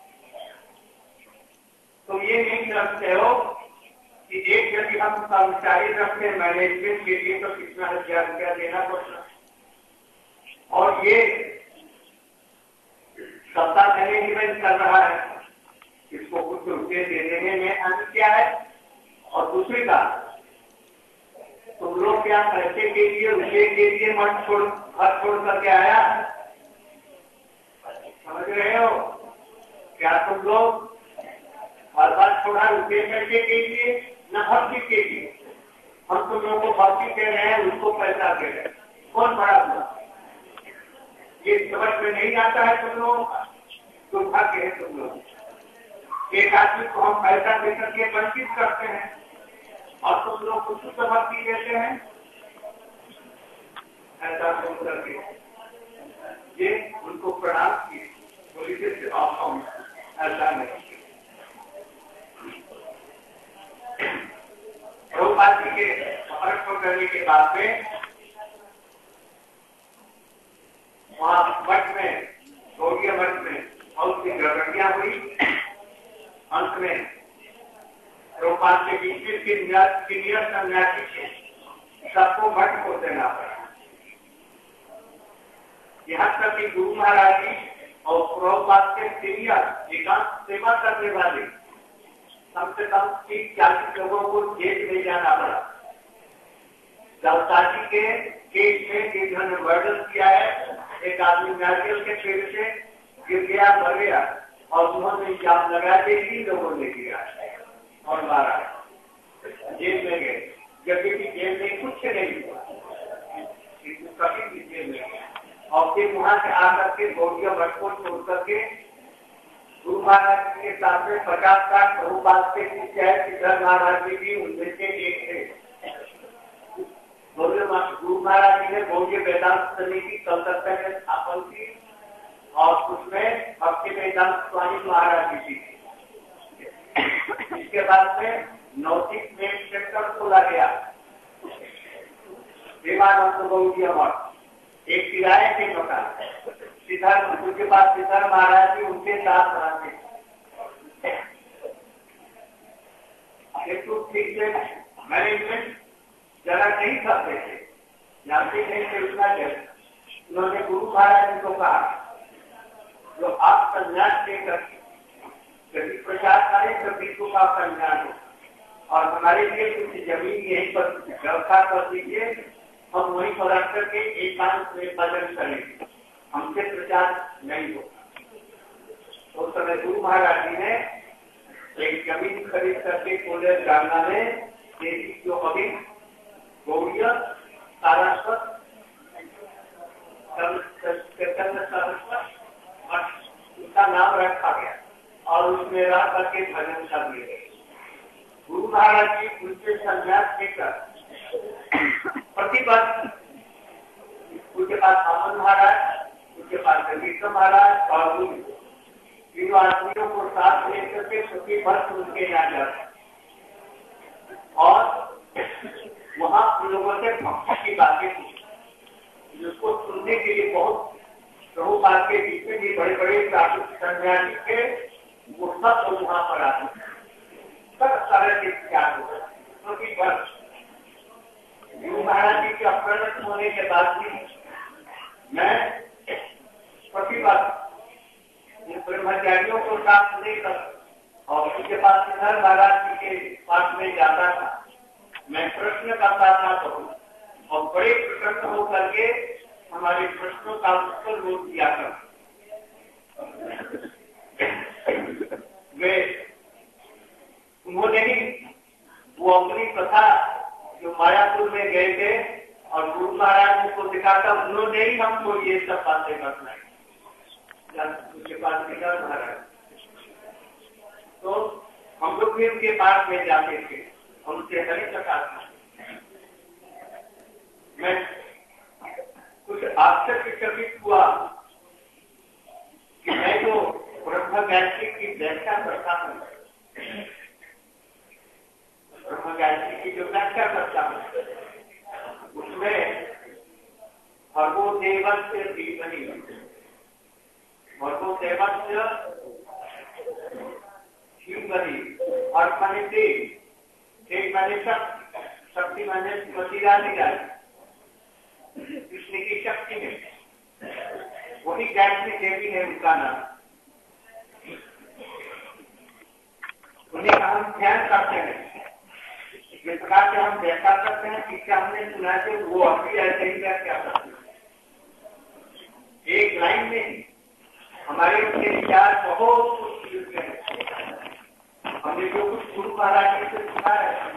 तुम ये नहीं समझते हो कि एक यदि हम कर्मचारी रखते हैं मैनेजमेंट के लिए तो कितना 1000 रुपया देना पड़ता, और ये सत्ता मैनेजमेंट कर रहा है, इसको कुछ रुपये देने में आने क्या है? और दूसरी बात, तुम लोग क्या पैसे के लिए रुपये के लिए मत छोड़ घर छोड़ करके आया, समझ रहे हो? क्या तुम लोग हर बार छोड़ा रुपये पैसे के लिए न भक्ति के लिए? हम तुम लोगों को भक्ति दे रहे हैं, उसको पैसा दे रहे हैं, कौन बड़ा हुआ? ये समझ में नहीं आता है तुम लोगों का, दुर्भाग्य है तुम लोग। एक आदमी को हम पैसा दे करके वंचित करते हैं और तुम लोग कुछ भक्ति देते हैं, ऐसा सुन करके ये उनको प्रणाम किए, बोली से ऐसा नहीं। प्रभुपाद जी के समर्पण करने के बाद में वहाँ मठ में, गौड़िया मठ में बहुत सी गड़बड़ियां हुई। अंत में प्रभुपाद के बीच में सीनियर सन्यासी थे, सबको मठ को देना पड़ा। यहाँ तक कि गुरु महाराज जी और प्रभुपाद के सीनियर एकांत सेवा करने वाले कम से कम 30-40 लोगों को जेल में जाना पड़ा। जलसाजी के केस में जिन्होंने मर्डर किया है, एक आदमी नारियल के पेड़ से गिर गया, मर गया और उन्होंने इल्जाम लगा के 3 लोगों ने किया और मारा, जेल में गए, जबकि जेल में कुछ नहीं हुआ, कभी भी जेल में। और फिर वहां से आकर के गौड़िया मठ को छोड़ करके गुरु महाराज के साथ में 50-60 प्रभुपाद के शिष्य है, सिद्धार्थ महाराज जी भी उनमें से एक थे। गुरु महाराज जी ने गौड़िया वेदांत समिति कलकत्ता में स्थापन की और उसमें भक्ति वेदांत स्वामी महाराज जी थी। इसके बाद में नौतिक में सेक्टर खोला गया, देवानंद गौड़िया मठ, एक किराए के मकान। सिद्धार्थ उनके पास सिद्धार्थ महाराज जी उनके साथ रहते, तो ठीक से मैनेजमेंट जरा नहीं करते थे, जानते नहीं थे उतना जब उन्होंने गुरु महाराज जी को कहा, जो आप संन्यास लेकर कभी प्रचार करें कभी को का संन्यास हो और हमारे लिए कुछ जमीन यहीं पर व्यवस्था कर दीजिए, हम वहीं पर रख करके एकांत में भजन करेंगे, हमसे प्रचार नहीं होगा। उस समय गुरु महाराज जी ने एक जमीन खरीद करके कोलेर जाना में जो अभी गौड़िया सारस्वत उसका नाम रखा गया और उसमें रह करके भजन कर दिए। गुरु महाराज जी उनसे संन्यास लेकर प्रतिबद्ध, उनके पास अमन महाराज, उनके पास जगीर महाराज और तीनों आदमियों को साथ लेकर के प्रतिबद्ध उनके यहाँ जाते और वहाँ उन लोगों से भक्ति की बातें की, जिसको सुनने के लिए बहुत प्रभुपाद के बीच में भी बड़े बड़े सन्यासी थे, वो सब लोग वहाँ पर आते सब तरह के त्याग होते, क्योंकि गुरु महाराज जी के होने के बाद भी मैं प्रतिभा ब्रह्मचारियों को साथ लेकर और उनके पास सिद्धार्थ महाराज जी के पास में जाता था। मैं प्रश्न करता था तो और बड़े प्रसन्न होकर के हमारे प्रश्नों का उत्तर वो दिया कर। वे उन्होंने ही वो अपनी कथा जो मायापुर में गए थे और गुरु महाराज को दिखाता, उन्होंने ही हमको ये सब बातें बताई। उनके पास सिद्धार्थ महाराज तो हम लोग भी उनके पास में जाते थे और उनसे हरी कथा था। मैं कुछ आश्चर्यचकित हुआ कि मैं जो ब्रह्म गायत्री की व्याख्या करता हूँ, ब्रह्म गायत्री की जो व्याख्या करता हूँ उसमें भगवो देवस्य धीमहि, भगवो देवस्य धीमहि, और माने एक माने शक्ति माने प्रतिराधिकारी, कृष्ण की शक्ति में वही गायत्री देवी है उनका नाम। उन्हें हम ध्यान करते हैं, जिस प्रकार से हम व्याख्या करते हैं, पीछे हमने सुना है वो अभी ऐसे ही व्याख्या करते हैं। एक लाइन में हमारे उनके विचार बहुत कुछ मिलते हैं। हमने जो कुछ गुरु महाराज जी से सुना है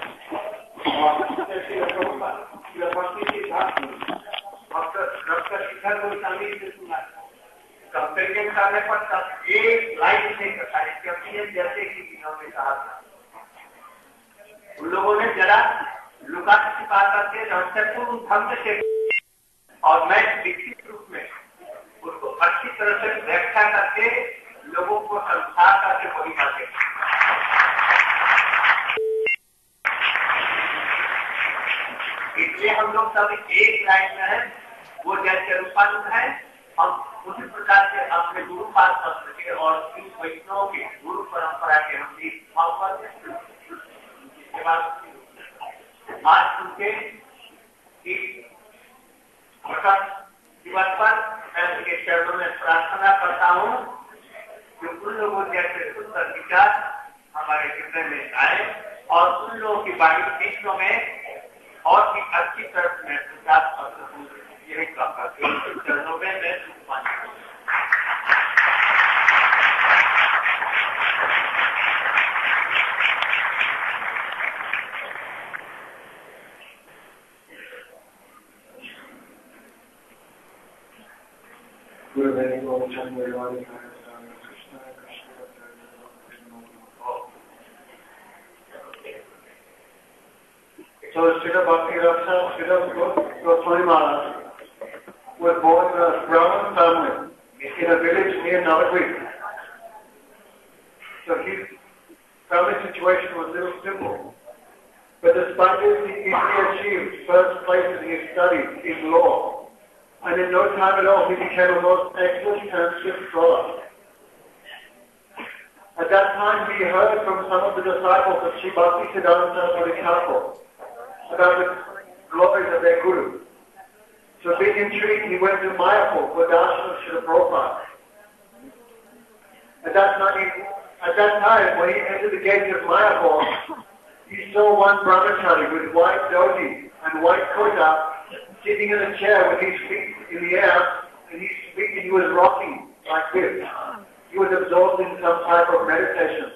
डॉक्टर शिखर गोस्वामी से सुना, कंपेरिजन करने पर सब एक लाइन नहीं करता है, क्योंकि जैसे कि इन्होंने कहा था उन लोगों ने जरा लुका छिपा करके रहस्यपूर्ण ढंग से, और मैं लिखित रूप में उसको अच्छी तरह से व्याख्या करके लोगों को समझा करके वही बातें। इसलिए हम लोग सब एक लाइन में है, वो जैसे रूपांतर है, हम उसी प्रकार से अपने गुरु पाद शब्द के और वैष्णव की गुरु परंपरा के हम भाव करते हैं। इसके बाद आज उनके दिवस पर मैं उनके चरणों में प्रार्थना करता हूँ कि उन लोगों जैसे सुंदर विचार हमारे हृदय में आए और उन लोगों की वाणी विश्व में और भी अच्छी तरह से मैं प्रचार कर सकूँ। यही चरणों में मैं So Srila Bhakti-Raksa, Srila Goswami Maharaj was born in a Brahmin family in a village near Navadvip. So his family situation was a little simple. But despite this, he easily achieved first place in his studies in law. And in no time at all, he became a most excellent Sanskrit scholar. At that time, he heard from some of the disciples of Sri Bhaktisiddhanta Saraswati Thakur about the glories of their Guru. So being intrigued, he went to Mayapur for darshan of Srila Prabhupada. At that time, when he entered the gates of Mayapur, he saw one brahmachari with white dhoti and white kota sitting in a chair with his feet in the air, and he was rocking like this. He was absorbed in some type of meditation.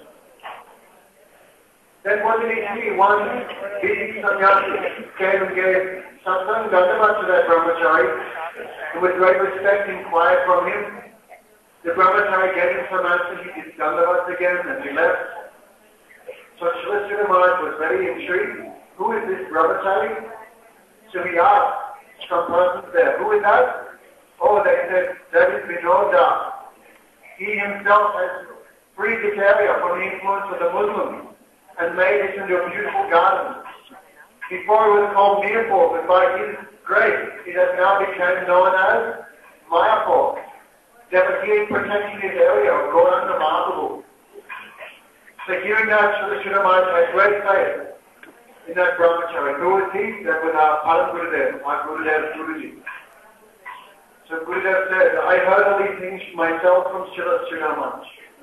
Then one day he see one big sannyasi came and gave satsang dandavat to that brahmachari, and with great respect inquired from him. The brahmachari gave him some answer, he did dandavat again, and he left. So Srila Sridhar Maharaj was very intrigued. Who is this brahmachari? So he asked some persons there, who is that? Oh, they said, that is Vinod Das. He himself has freed this area from the influence of the Muslims and made it into a beautiful garden. Before it was called Mirpur, but by his grace it has now become known as Mayapur. Devaki protecting this area of Gauranga Mahaprabhu. So hearing that, Srila Sridhar Maharaj had great faith in that brahmacharya. Who was he? That was our Param Gurudev, our Gurudev Guruji. So Gurudev said, I heard all these things myself from Srila Sridhar.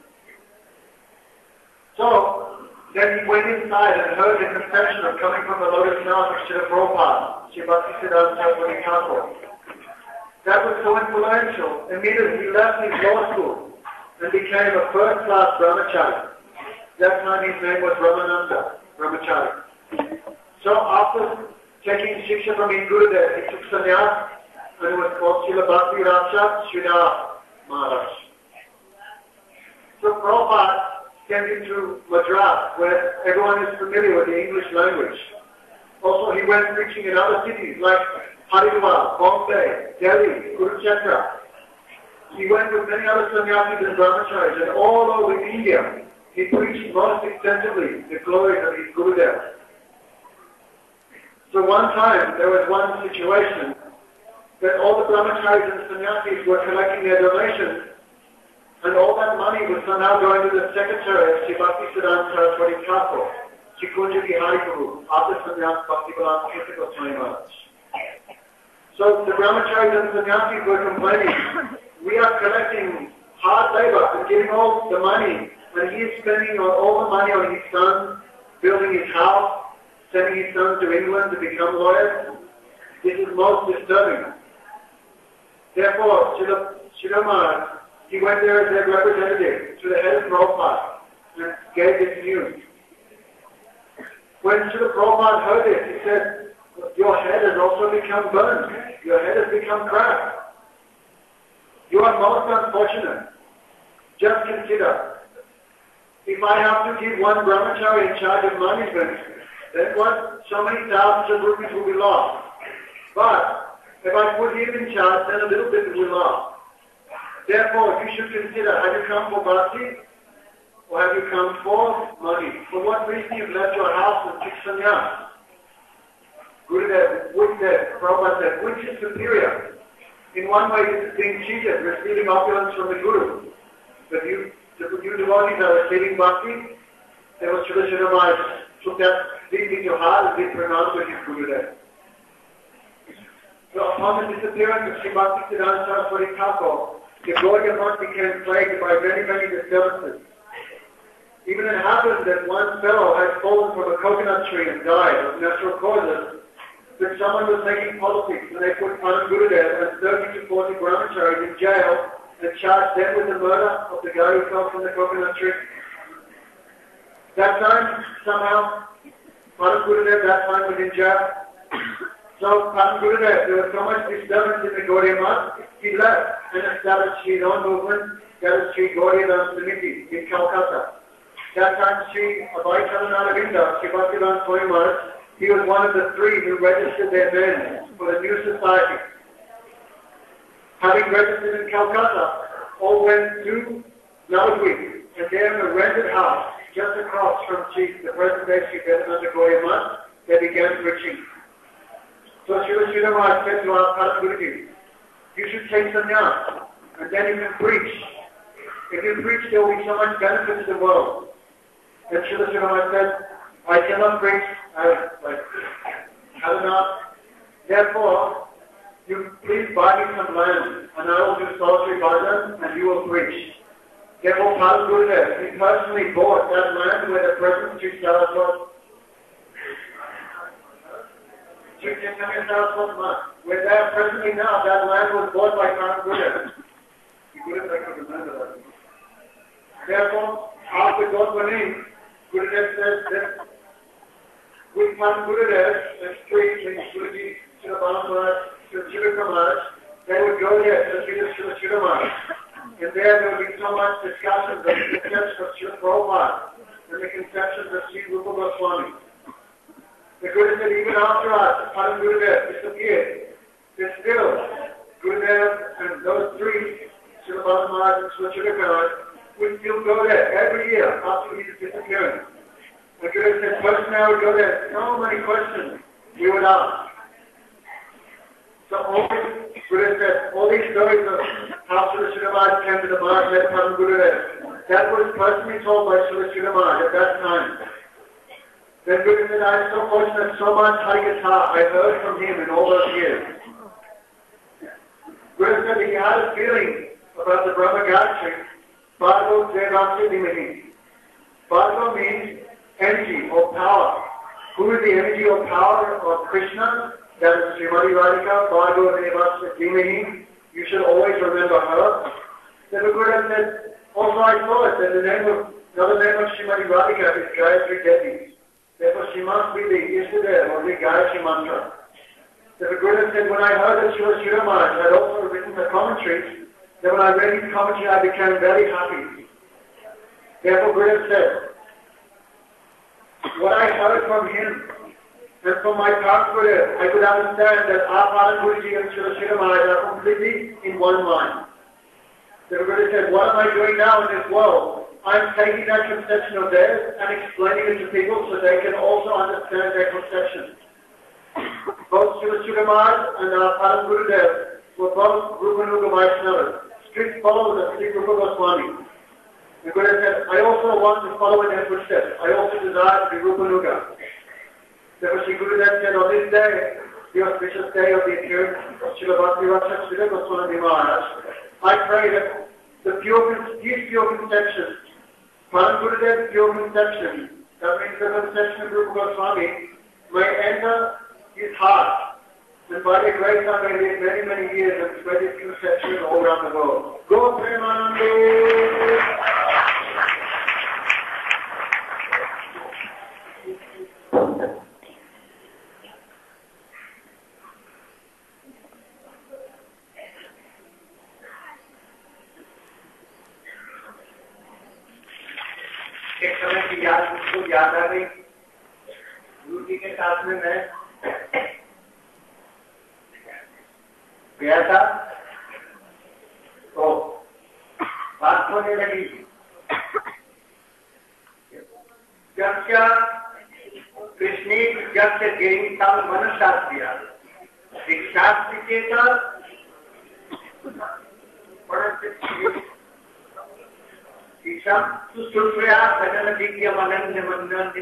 So then he went inside and heard the confession of coming from the lotus mouth of Srila Prabhupada, Sri Bhaktisiddhanta Saraswati Thakur. That was so influential. Immediately he left his law school and became a first-class brahmachari. That time his name was Ramananda Brahmachari. So after taking shiksha from his Gurudev, he took sannyas and it was called Srila Bhakti Raksha Sridhar Maharaj. So Prabhupada came into Madras, where everyone is familiar with the English language. Also, he went preaching in other cities like Haridwar, Bombay, Delhi, Kurukshetra. He went with many other sannyasis and brahmacharis, and all over India, he preached most extensively the glories of his Gurudev. So one time, there was one situation that all the brahmacharis and sannyasis were collecting their donations, and all that money was somehow going to the secretary of Sri Bhaktisiddhanta Saraswati Thakur, Sri Kunja Bihari Prabhu, after Sannyas Bhaktivedanta Swami Maharaj. So the brahmacharis and sannyasis were complaining, we are collecting hard labor and giving all the money, and he is spending all the money on his son, building his house, sending his son to England to become lawyers. This is most disturbing. Therefore, Srila Maharaj, he went there as their representative to the head of Prabhupada and gave this news. When Srila Prabhupada heard this, he said, your head has also become burned. Your head has become cracked. You are most unfortunate. Just consider, if I have to give one brahmachari in charge of management, then what? So many thousands of rupees will be lost. But if I put him in charge, then a little bit will be lost. Therefore, you should consider, have you come for bhakti or have you come for money? For what reason you've left your house and took sannyas? Gurudev, Prabhupada said, which is superior? In one way, this is being cheated, receiving opulence from the Guru. But you devotees are receiving bhakti, then what Srila Sridhar Maharaj took that deeply to heart and did pranam to his Gurudev. So upon the disappearance of Sri Bhaktisiddhanta Saraswati Thakur, the Gaudiya Math became plagued by many, many disturbances. Even it happened that one fellow had fallen from a coconut tree and died of natural causes, but someone was making politics and they put Param Gurudev and 30 to 40 brahmacharis in jail and charged them with the murder of the guy who fell from the coconut tree. That time, somehow, Param Gurudev that time was in jail. So Param Gurudev, there was so much disturbance in the Gaudiya Math, he left and established his own movement, that is Sri Gaudiya Samiti in Calcutta. That time Sri Abhay Charanaravinda, Sri Bhaktisiddhanta Swami Maharaj, he was one of the three who registered their men for the new society. Having registered in Calcutta, all went to Navadvip, and there in a rented house just across from the present day Sri Vedananda Gaudiya Math, they began preaching. So Srila Sridhar Maharaj said to our Param Guruji, you should take sannyas, and then you can preach. If you preach, there will be so much benefit to the world. And Srila Sridhar Maharaj said, I cannot preach, I have enough. Therefore, you please buy me some land, and I will do solitary bhajan, and you will preach. Therefore, Param Gurudev, he personally bought that land where the present Sri Saraswati where they are presently now, that land was bought by Param Gurudev. Therefore, after God went in, Gurudev says that with Param Gurudev and Sri Guruji, Srila Bala Maharaj, Srila Chiraka Maharaj, they would go there to Srila Sridhar Maharaj. And there would be so much discussions of the conception of Srila Prabhupada and the conceptions of Sri Rupa Goswami. The Guru said, even after us, Param Gurudev disappeared. But still, Gurudev and those three, Srila Bala Maharaj and Srila Chiraka Maharaj, would still go there every year after his disappearance. The Guru said, personally I would go there. So many questions we would ask. So all these, Guru said, all these stories of how Srila Sridhar Maharaj came to the Maharaj met Param Gurudev, that was personally told by Srila Sridhar Maharaj at that time. Then Guru said, I'm so fortunate, so much Harikatha I heard from him in all those years. Guru said he had a feeling about the Brahma Gayatri, Bhargava Devamsi Dhimahi. Bhargava means energy or power. Who is the energy or power of Krishna? That is Srimati Radhika, Bhargava Devamsi Dhimahi. You should always remember her. Then the Guru said, also I saw it that another name of Srimati Radhika is Gayatri Devi. Therefore she must be the Ishtadev or the Gayatri Mantra. The Guru said, when I heard that Srila Sridhar Maharaj had also written the commentaries, then when I read his commentary I became very happy. Therefore Guru said, what I heard from him and from my past Guru, I could understand that Apalan Guruji and Srila Sridhar Maharaj are completely in one mind. The Guru said, what am I doing now in this world? I'm taking that conception of theirs and explaining it to people so they can also understand their conception. Both Srila Sridhar Maharaj and Param Gurudev were both Rupanuga Vaishnavas, strict followers of Sri Rupa Goswami. The Guru said, I also want to follow in their footsteps. I also desire to be Rupanuga. Therefore Sri Gurudev said, on this day, the auspicious day of the appearance of Srila Bhakti-Raksha Srila Goswami Maharaj, I pray that these pure conceptions, Param Gurudev's pure conception, that means the conception of Rupa Goswami, may enter his heart. And by the grace I may live many, many years and spread his conception all around the world. Go Premanande! एक समय की याद मुझको याद आ गई गुरु जी के साथ में मैं गया था तो बात होने लगी जब क्या कृष्ण जब से देवी का मन शास्त्रिया शास्त्र के सुश्रुया सजन दिव्य मनन मंदन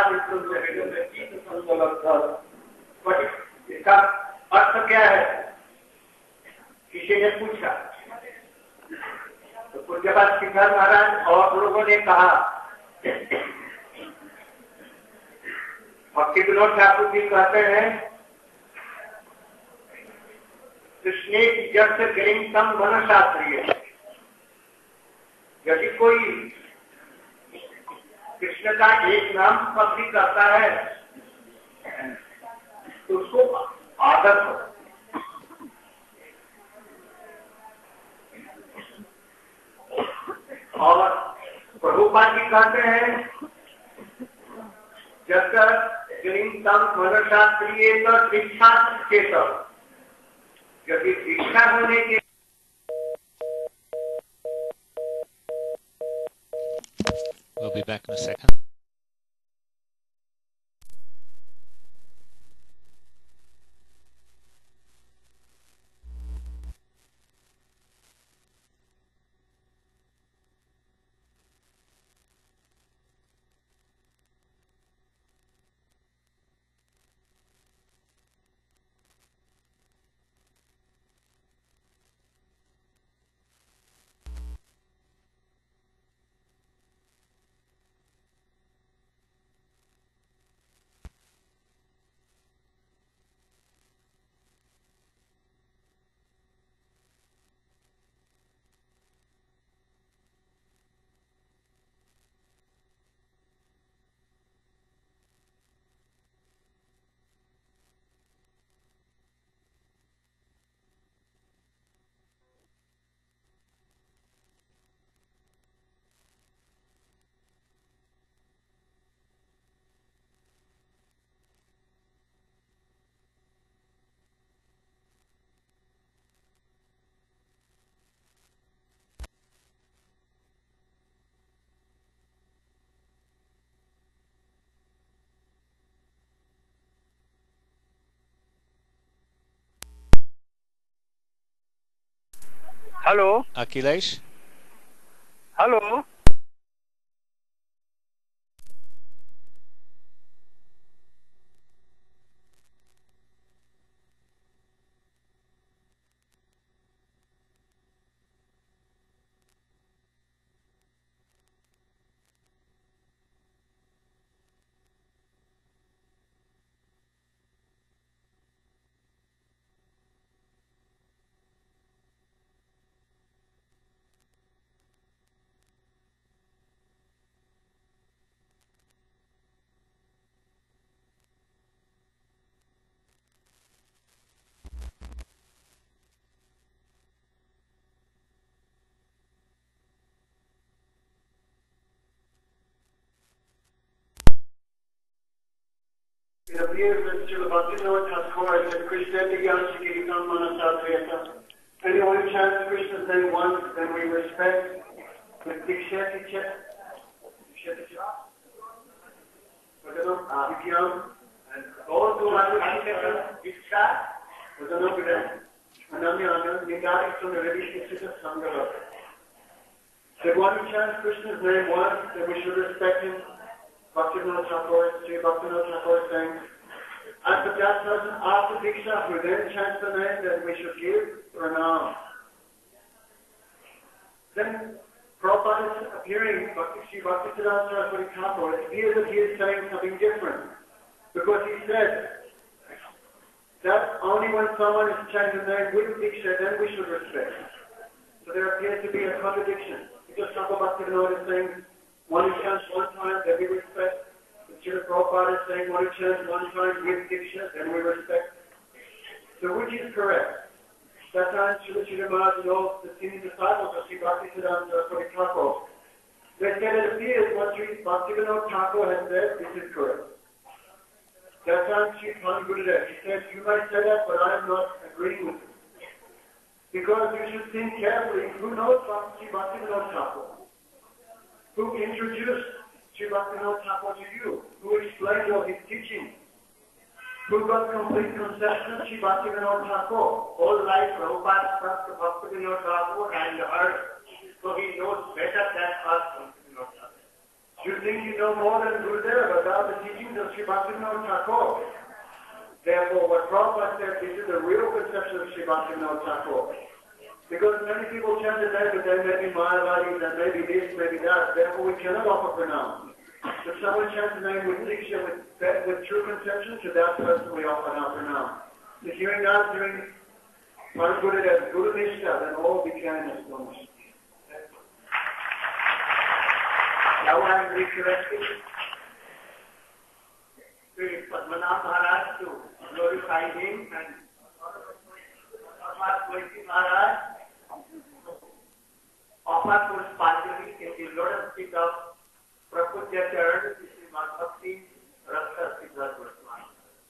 इसका अर्थ क्या है किसी ने पूछा तो पूज्यपाद सिद्धार्थ महाराज और लोगों ने कहा भक्ति विनोद ठाकुर जी कहते हैं कृष्ण की जब से गिरिंगतम वन शास्त्रीय यदि कोई कृष्ण का एक नाम भक्ति करता है तो उसको आदत हो और प्रभुपाद जी कहते हैं जब तक गिरिंगतम मनशास्त्रीय दीक्षा के तब यदि दीक्षा होने के We'll be back in a second. Hello Akhilesh? Hello It appears that Srila Bhaktivinoda Thakur said, Krishna Digyanshi Giritam Manasadhyata. Anyone who chants Krishna's name once, then we respect with Diksha Ticha. And those who have to Diksha, Vadana Vidam, Ananya, Nidari from the Redishita Sangha. So one who chants Krishna's name once, then we should respect him. Bhaktivinoda Thakur, Sri Bhaktivinoda Thakur saying, and for that person after Diksha who then chants the name, then we should give pranam. Then Prabhupada is appearing, Sri Bhaktisiddhanta Saraswati Thakur, it appears that he is saying something different. Because he said that only when someone is chanting the name with Diksha, then we should respect. So there appears to be a contradiction. Because Prabhupada Bhaktivinoda is saying, one who chants one time, then we respect. The Srila Prabhupada is saying, one who chants one time with Diksha, then we respect. So which is correct? That time, Srila Maharaj and all the senior disciples of Sri Bhaktisiddhanta Saraswati Thakur, they said it appears what Sri Bhaktivinoda Thakur has said, this is correct. That time, Sri Swami Gurudev, he said, you might say that, but I am not agreeing with you. Because you should think carefully, who knows Sri Bhaktivinoda Thakur? Who introduced Sri Bhaktivinoda Thakur to you? Who explained all his teaching? Who got complete conception of Sri Bhaktivinoda Thakur? All life Prabhupada spoke to Bhaktivinoda Thakur and heard. So he knows better than us, Bhaktivinoda Thakur. You think you know more than Gurudev about the teachings of Sri Bhaktivinoda Thakur. Therefore, what Prabhupada said, this is the real conception of Sri Bhaktivinoda Thakur. Because many people chant the name, but they may be Mayavadis, and maybe this, maybe that. Therefore, we cannot offer pranam. If someone chants the name with Diksha, with true conception, to that person we offer now pranam. If hearing that during Swami Gurudev, Guru Nishta, then all became astonished. Now I am recorrected. Padmanabh Maharaj to glorify him and Maharaj offered to Pushpanjali in the lotus feet of Prabhupada Charan, this is Bhakti Rasa Siddha Goswami.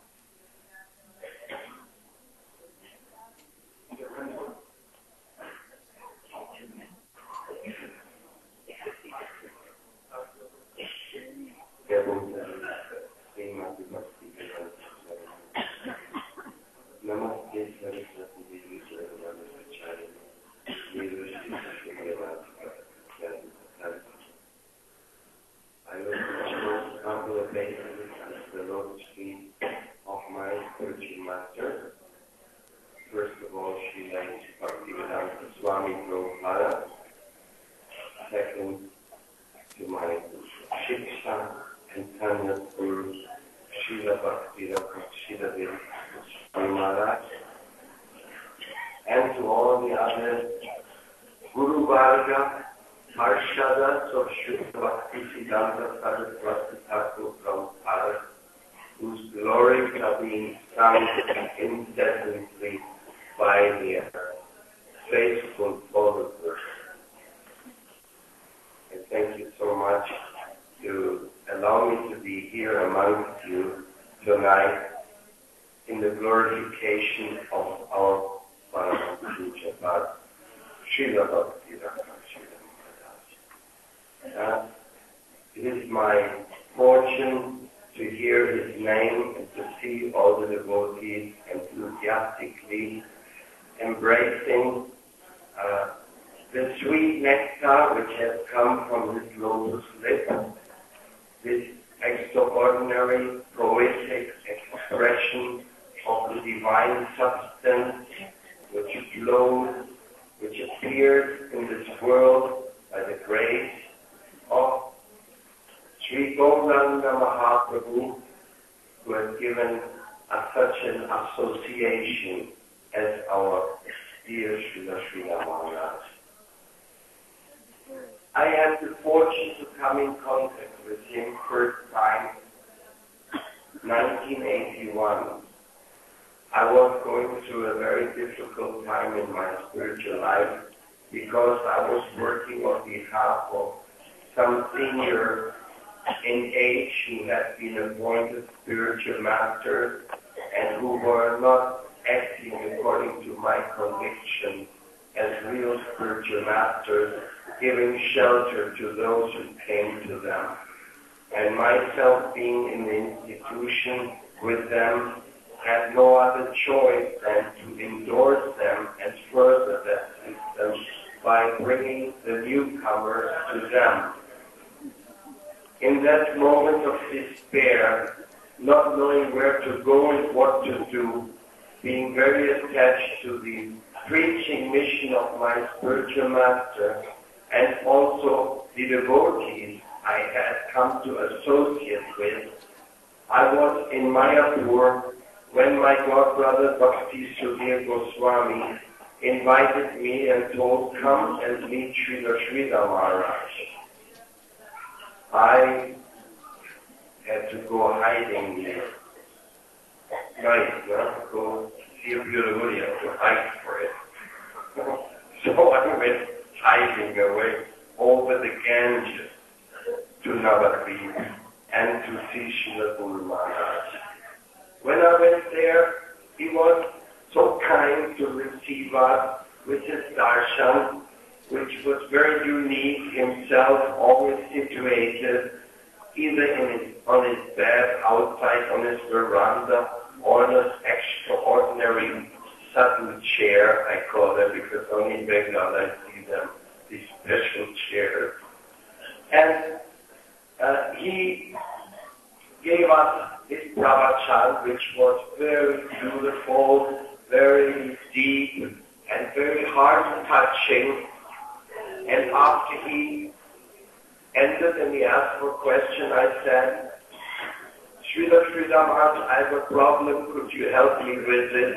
Namaste Saraswati Devi Sarvadacharya I was most humble obeisance at the lotus feet of my spiritual master. First of all, Srila Bhaktivedanta Swami Prabhupada. Second, to my Shiksha and Tanya Guru, Srila Bhaktivedanta Swami Maharaj, and to all the other Guru Varga, Marshadas of Srila Bhaktisiddhanta Saraswati Thakur Prabhupada, whose glories are being sung incessantly by their faithful followers. And thank you so much to allow me to be here amongst you tonight in the glorification of our Parama Puja Bhakti, Srila Bhaktivedanta Maharaj. It is my fortune to hear his name and to see all the devotees enthusiastically embracing the sweet nectar which has come from his lotus lips, this extraordinary poetic expression of the divine substance which flows, which appears in this world by the grace of Sri Gauranga Mahaprabhu, who has given us such an association as our dear Srila Srila Maharaj. I had the fortune to come in contact with him first time, 1981. I was going through a very difficult time in my spiritual life because I was working on behalf of some senior in age who had been appointed spiritual masters and who were not acting according to my conviction as real spiritual masters, giving shelter to those who came to them. And myself being in the institution with them, had no other choice than to endorse them and further that system by bringing the newcomers to them. In that moment of despair, not knowing where to go and what to do, being very attached to the preaching mission of my spiritual master and also the devotees I had come to associate with, I was in Mayapur when my godbrother Bhakti Sudhir Goswami invited me and told, come and meet Srila Sridhar Maharaj. I had to go hiding there. Nice, no? Go see a beautiful you have to hide for it. So I went hiding away over the Ganges to Navadvip and to see Srila Guru Maharaj. When I went there, he was so kind to receive us with his darshan, which was very unique, himself always situated either on his bed, outside on his veranda, or on an extraordinary subtle chair, I call them, because only in Bengal I see them, these special chairs. And he gave us his pravachan, which was very beautiful, very deep, and very heart-touching. And after he ended and he asked for a question, I said, Srila Maharaj, I have a problem, could you help me with it?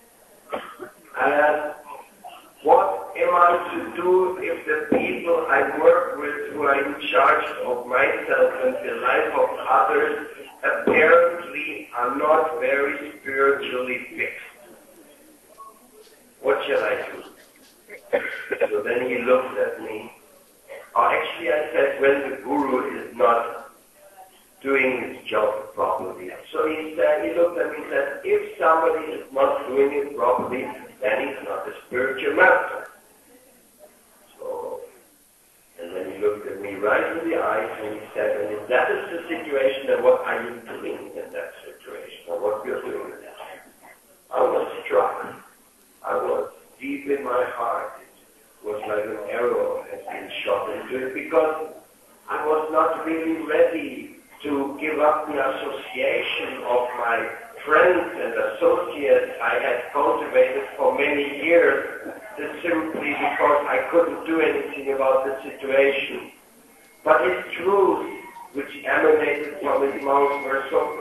And what am I to do if the people I work with who are in charge of myself and the life of others apparently are not very spiritually fixed? What shall I do? So then he looked at me. Actually I said, when the Guru is not doing his job properly. So he looked at me and said, if somebody is not doing it properly, then he's not a spiritual master. So, and then he looked at me right in the eyes and he said, and if that is the situation, then what are you doing in that situation, or what you're doing in that? I was struck. I was deep in my heart. It was like an arrow had been shot into it, because I was not really ready to give up the association of my friends and associates I had cultivated for many years, just simply because I couldn't do anything about the situation. But his truths, which emanated from his mouth, were so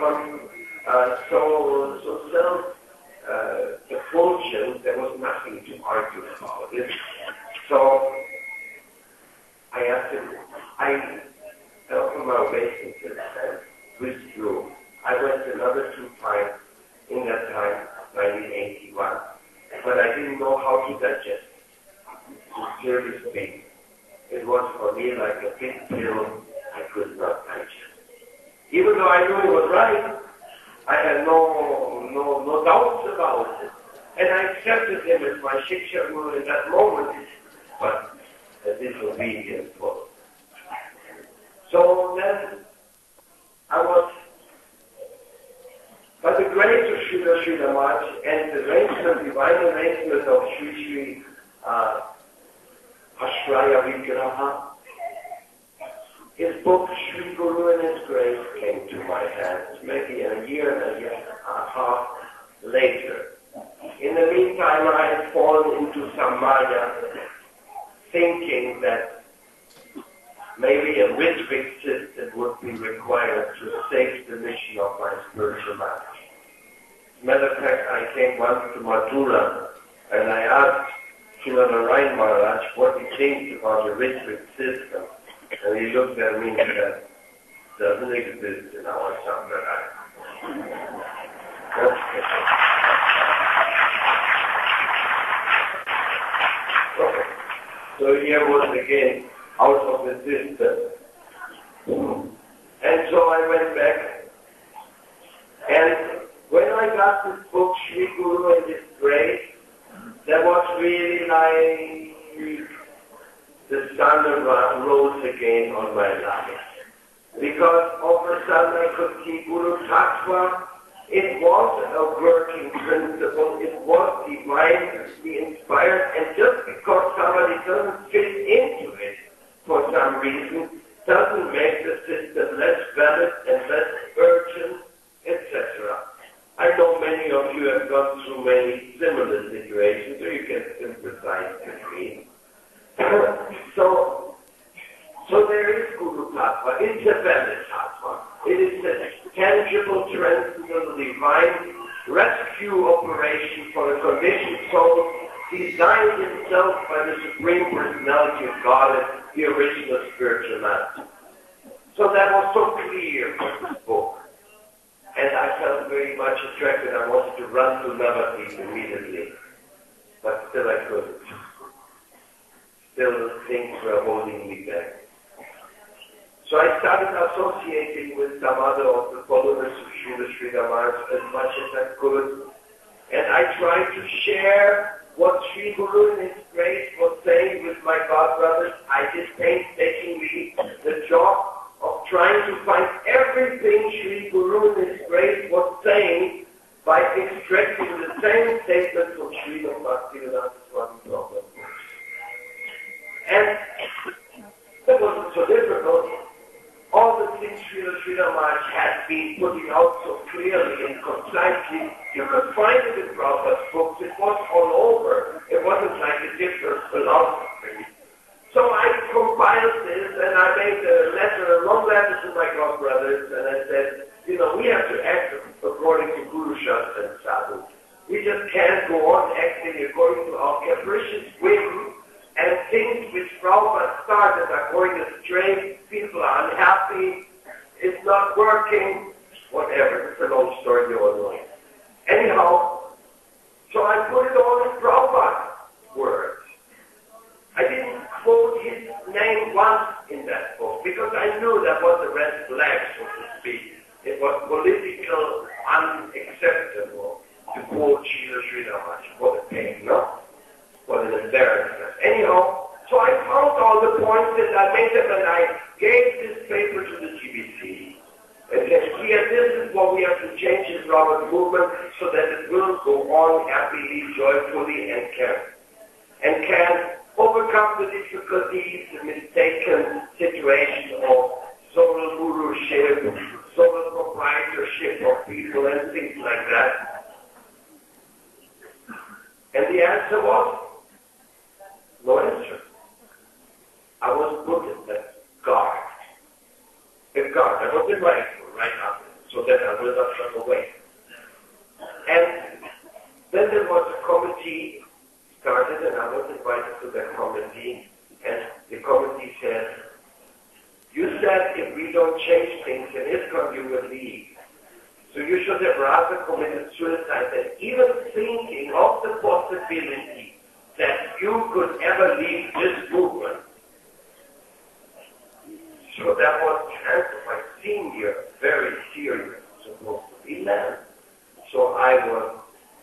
self-effulgent, there was nothing to argue about it. So I asked him, I fell from my obeisance and withdrew. I went another 2 times in that time, 1981, but I didn't know how to digest it. Sincerely speaking, it was for me like a big pill I could not digest. Even though I knew it was right, I had no doubts about it. And I accepted him as my Shiksha Guru in that moment, but a disobedient fool. So then I was, by the grace of Srila Maharaj and the arrangement, divine arrangement of Sri Ashraya Vigraha, his book Sri Guru and His Grace came to my hands maybe a year and a half later. In the meantime, I had fallen into some maya, thinking that maybe a Ritwik system would be required to save the mission of my spiritual master. As a matter of fact, I came once to Mathura and I asked Srila Narayan Maharaj what he thinks about the Ritwik system. And he looked at me and said, doesn't exist in our Sampradaya. Okay. So here was again out of the system. so I went back. And when I got this book, Sri Guru and His Grace, that was really like the sun rose again on my life. Because all of a sudden I could see Guru Tattva. It was a working principle. It was divinely inspired. And just because somebody doesn't fit into it for some reason, doesn't make the system less valid and less urgent, etc. I know many of you have gone through many similar situations, so you can sympathize with me. So there is Guru Tattva. It's a valid Tattva. It is a tangible, transcendental, divine rescue operation for a conditioned soul designed itself by the Supreme Personality of God as the original spiritual master. So that was so clear from this book. And I felt very much attracted. I wanted to run to Navadvip immediately. But still I couldn't. Still things were holding me back. So I started associating with some other of the followers of Srila Sridhar Maharaj as much as I could. And I tried to share what Sri Guru in His Grace was saying with my godbrothers. I did painstakingly the job of trying to find everything Sri Guru in His Grace was saying by extracting the same statement from Srila Bhaktivedanta Swami Prabhupada. And that wasn't so difficult. All the things Srila Sridhar Maharaj had been putting out so clearly and concisely, you could find it in Prabhupada's books. It was all over. It wasn't like a different philosophy. So I compiled this and I made a long letter to my godbrothers, and I said, we have to act according to Guru Shastra and Sadhu. We just can't go on acting according to our capricious whim. And things which Prabhupada started are going astray, people are unhappy, it's not working, whatever. It's a long story, you all know it. Anyhow, so I put it all in Prabhupada's words. I didn't quote his name once in that book, because I knew that was a red flag, so to speak. It was political unacceptable to quote Srila Sridhar Maharaj for the pain, no? For the embarrassment. Anyhow, so I found all the points and I made them, and I gave this paper to the GBC. And said, here, this is what we have to change in Robert movement so that it will go on happily, joyfully, and can overcome the difficulties, the mistaken situation of sole guruship, sole proprietorship of people and things like that. And the answer was, no answer. I was put in that guard. A guard. I was in right after, so that I will not run away. And then there was a committee started, and I was invited to that committee, and the committee said, you said if we don't change things in ISKCON, you will leave. So you should have rather committed suicide than even thinking of the possibility that you could ever leave this movement. So that was canceled. My senior, very serious, supposed to be man. So I was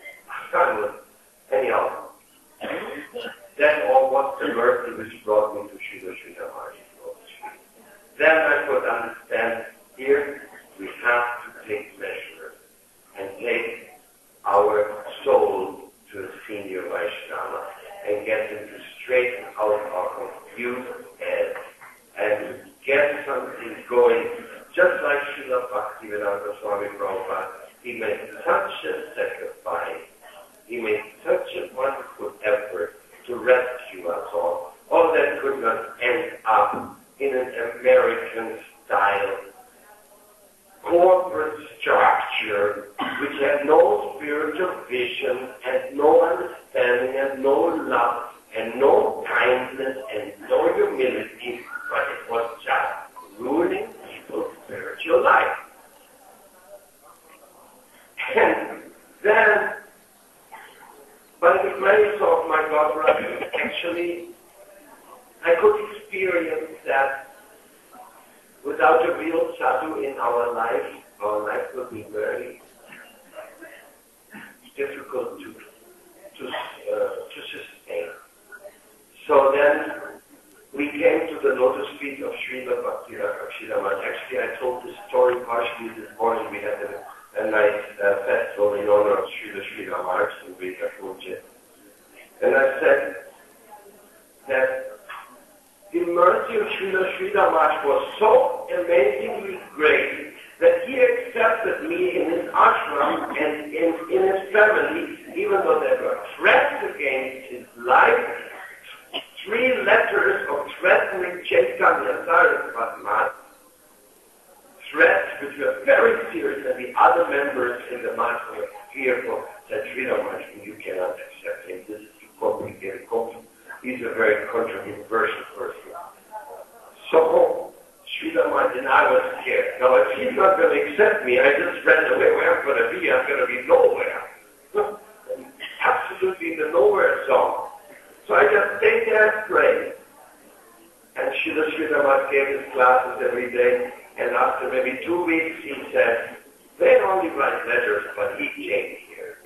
anyhow. Then all was the mercy which brought me to Srila Sridhar Maharaj. Then I could understand, here we have to take measures and take our soul to a senior Vaishnava and get them to straighten out our confused heads and get something going. Just like Srila Bhaktivedanta Swami Prabhupada, he made such a sacrifice, he made such a wonderful effort to rescue us all. All that could not end up in an American-style corporate structure which had no spiritual vision and no understanding and no love and no kindness and no humility, but it was just ruining people's spiritual life. And then, by the grace of my godbrother, actually, I could experience that without a real sadhu in our life will be very difficult to sustain. So then we came to the lotus feet of Srila Bhakti-Rakshita Maharaj. Actually, I told this story partially this morning. We had a nice festival in honor of Srila Maharaj in Vitakunja. And I said that the mercy of Srila Maharaj was so amazingly great that he accepted me in his ashram and in his family, even though there were threats against his life, 3 letters of threatening Chaitanya Saraswati, threats which were very serious, and the other members in the Maharaj were fearful that Srila Maharaj, you cannot accept him. This is too complicated. He's a very controversial person. So Srila Maharaj and I was scared. Now, if he's not going to accept me, I just ran away. Where I'm going to be? I'm going to be nowhere. Absolutely in the nowhere zone. So I just stayed there and prayed. And Srila Maharaj gave his classes every day. And after maybe 2 weeks, he said, they only write letters, but he came here.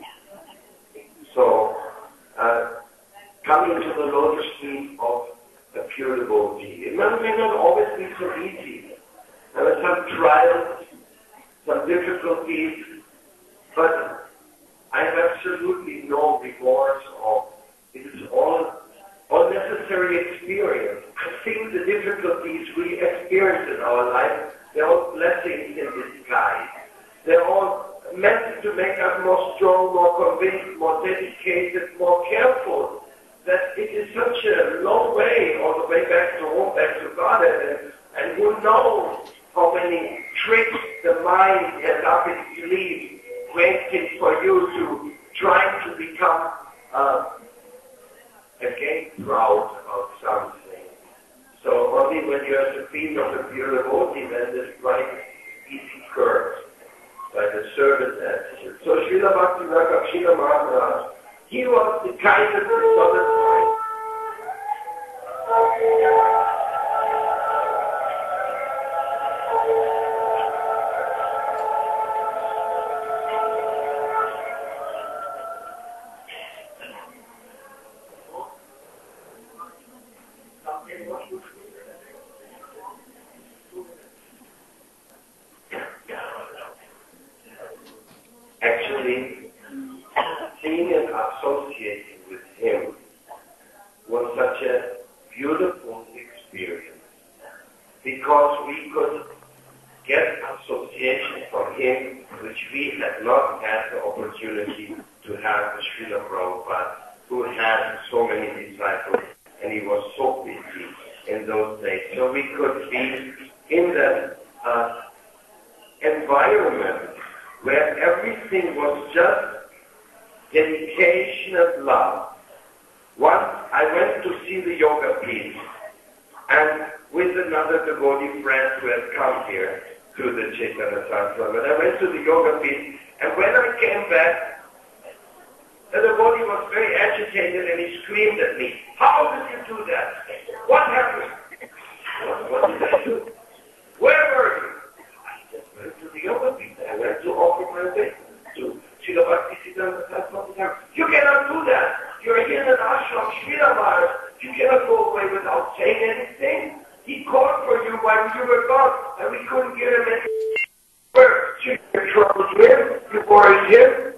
So, coming to the lotus feet of a pure devotee. It may not always be so easy. There are some trials, some difficulties, but I have absolutely no remorse of it. Is all necessary experience. I think the difficulties we experience in our life, they're all blessings in disguise. They're all meant to make us more strong, more convinced, more dedicated, more careful. That it is such a long way, all the way back to home, back to God, and who knows how many tricks the mind has up its sleeve, waiting for you to try to become again proud of something. So only when you are the feet of the pure devotee, then this right easy curve, like a service attitude. So Srila Bhakti-Rakshita Maharaj, he was the kind of personified. Actually, seeing and associating with him was such a beautiful experience because we could get association from him which we had not had the opportunity to have with Srila Prabhupada, who had so many disciples and he was so busy in those days. So we could be in that environment where everything was just dedication of love. Once I went to see the yoga piece, and with another devotee friend who had come here to the Chaitanya Satsang, and I went to the yoga piece, and when I came back, the devotee was very agitated and he screamed at me, "How did you do that? What happened? What did I do? Where were you?" I just went to the yoga piece. I went to offer my obeisance to Srila Bhaktisiddhanta Saraswati Thakur. You cannot do that. You're here in an ashram, Srila Maharaj. You cannot go away without saying anything. He called for you while you were gone, and we couldn't give him any words. You troubled him, you worried him.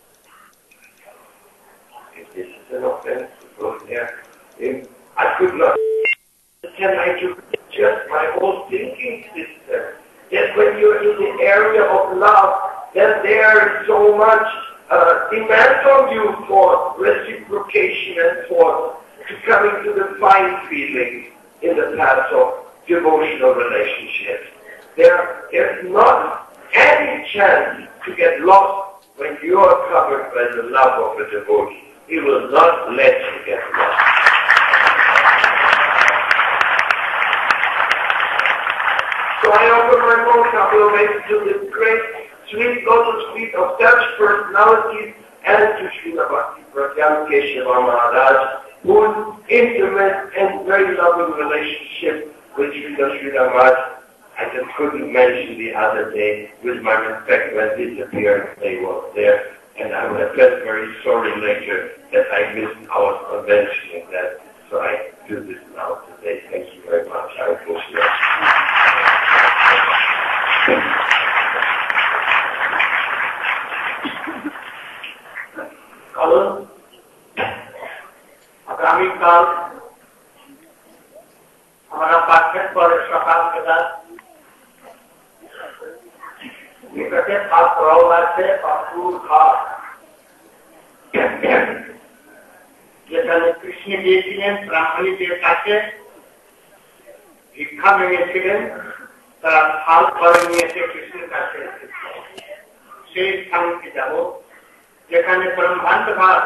If this is an offense to go there, I could not. Can I do just my whole thinking system? That when you're in the area of love, then there is so much demand on you for reciprocation and for coming to the fine feelings in the path of devotional relationships. There's not any chance to get lost when you are covered by the love of a devotee. He will not let you get lost. So I offer my most humble obeisance to the great, sweet lotus feet of such personalities and to Srila Bhakti Pratyam Keshava Maharaj, whose intimate and very loving relationship with Srila Maharaj I just couldn't mention the other day with my respect when disappeared they was there. And I was just very sorry later that I missed our convention in that. So I do this now today. Thank you very much. I appreciate कल आगामी काल हमारा पाठ्यक्रम पर सकाल के साथ निकटे पात्र से पापुर घाट যেখানে কৃষ্ণ দিয়েছিলেন ব্রাহ্মণীদের কাছে ভিক্ষা মেয়েছিলেন তারা ফাল করে নিয়েছে কৃষ্ণের কাছে সেই স্থানকে যাব যেখানে ব্রহ্মাণ্ড ঘাট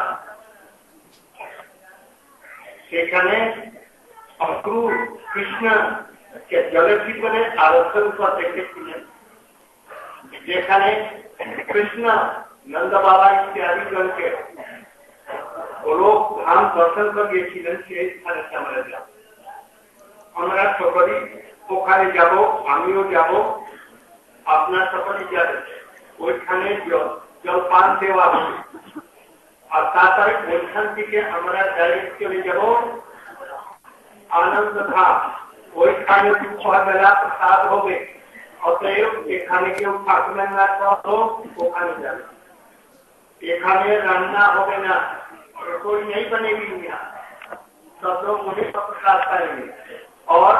সেখানে অক্রূর কৃষ্ণকে জলের ভিতরে আরোহণ করে দেখেছিলেন যেখানে কৃষ্ণ নন্দ বাবা ইত্যাদি জনকে গোলক ধাম দর্শন করে গিয়েছিলেন সেই স্থানে আমরা যাব আমরা সকলেই ওখানে যাব আমিও যাব আপনার সকলেই যাবেন ওইখানে জলপান দেওয়া হবে আর তারপরে ওইখান থেকে আমরা ডাইরেক্ট চলে যাব আনন্দ ধাম ওইখানে বেলা প্রসাদ হবে অতএব এখানে কেউ থাকবেন না তো ওখানে যাবে এখানে রান্না হবে না रसोई नहीं बनेगी यहाँ सब लोग मुझे प्रसाद पाएंगे और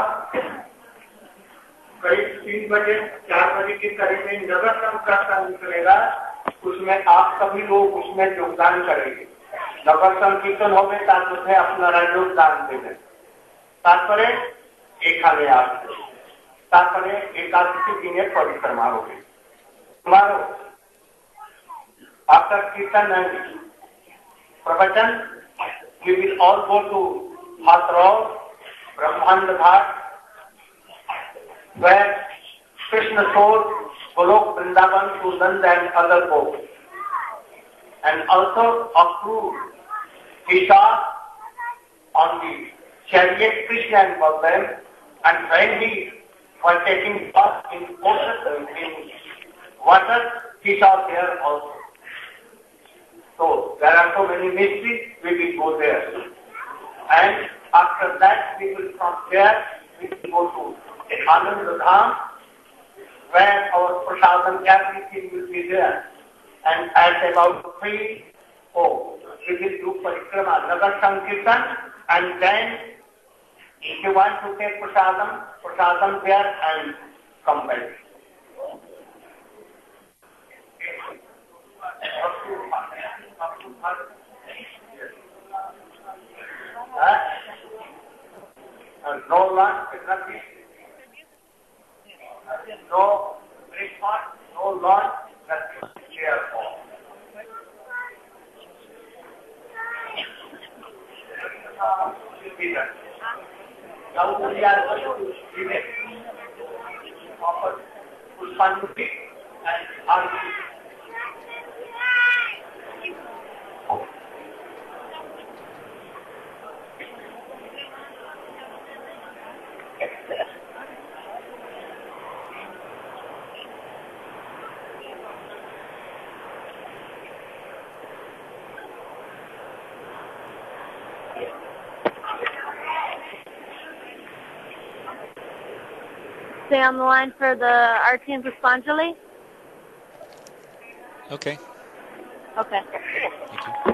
करीब 3 बजे 4 बजे के करीब में नगर संकीर्तन निकलेगा उसमें आप सभी लोग उसमें योगदान करेंगे नगर संकीर्तन हो गए तात्पर्य अपना योगदान देंगे तात्पर्य एखाने आप तात्पर्य एकादशी दिन परिक्रमा हो गई हमारो आपका कीर्तन नहीं प्रवचन we will all go to Mathura, Brahmand Ghat, where Krishna sold Golok Vrindavan to Nand and other folks. And also Akrur, he saw on the chariot Krishna and Balram, and when he was taking bath in water, he saw there also. So there are so many mysteries, we will go there. And after that, we will from there, we will go to Anand Dham, where our prasadam everything will be there. And at about 3 we will do parikrama, Nagar Sankirtan, and then if you want to take prasadam there and come back. No lunch, nothing. No breakfast, no lunch, nothing. Chair for. Now we are going to give it offer Puspanjali and Arjun. Stay on the line for the Arti and Puspanjali? Okay. Okay. Thank you.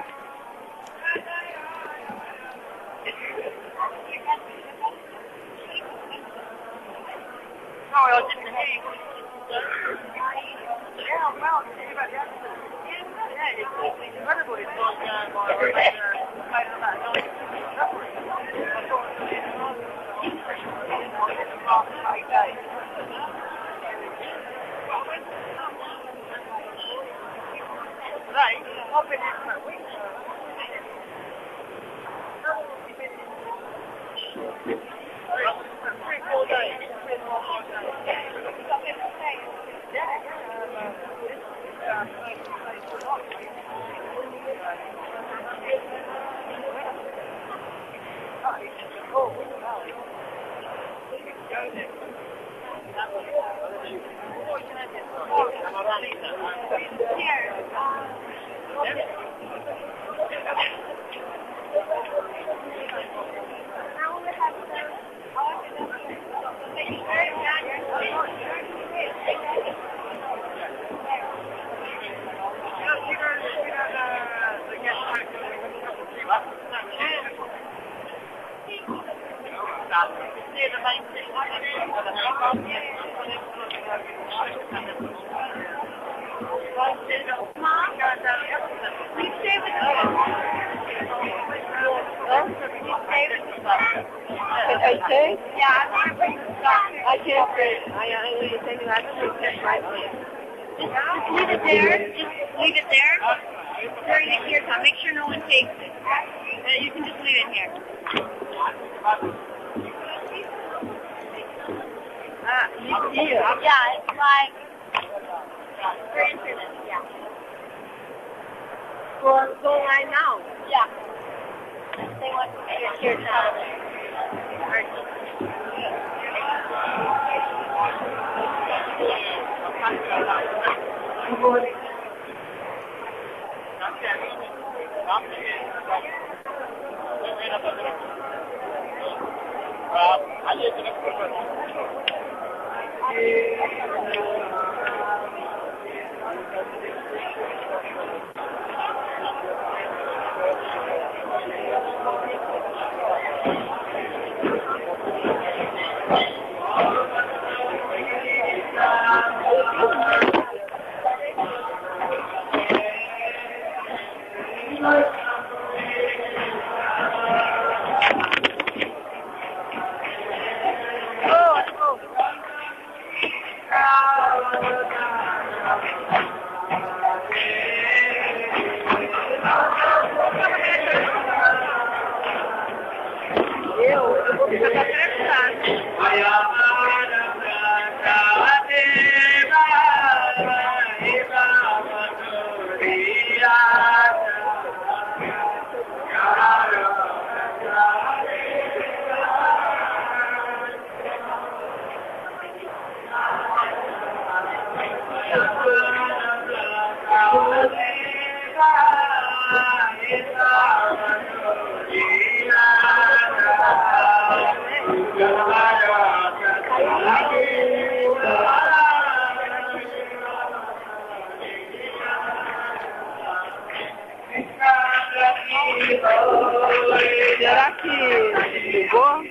Será que ligou?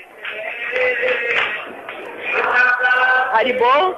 Haribo?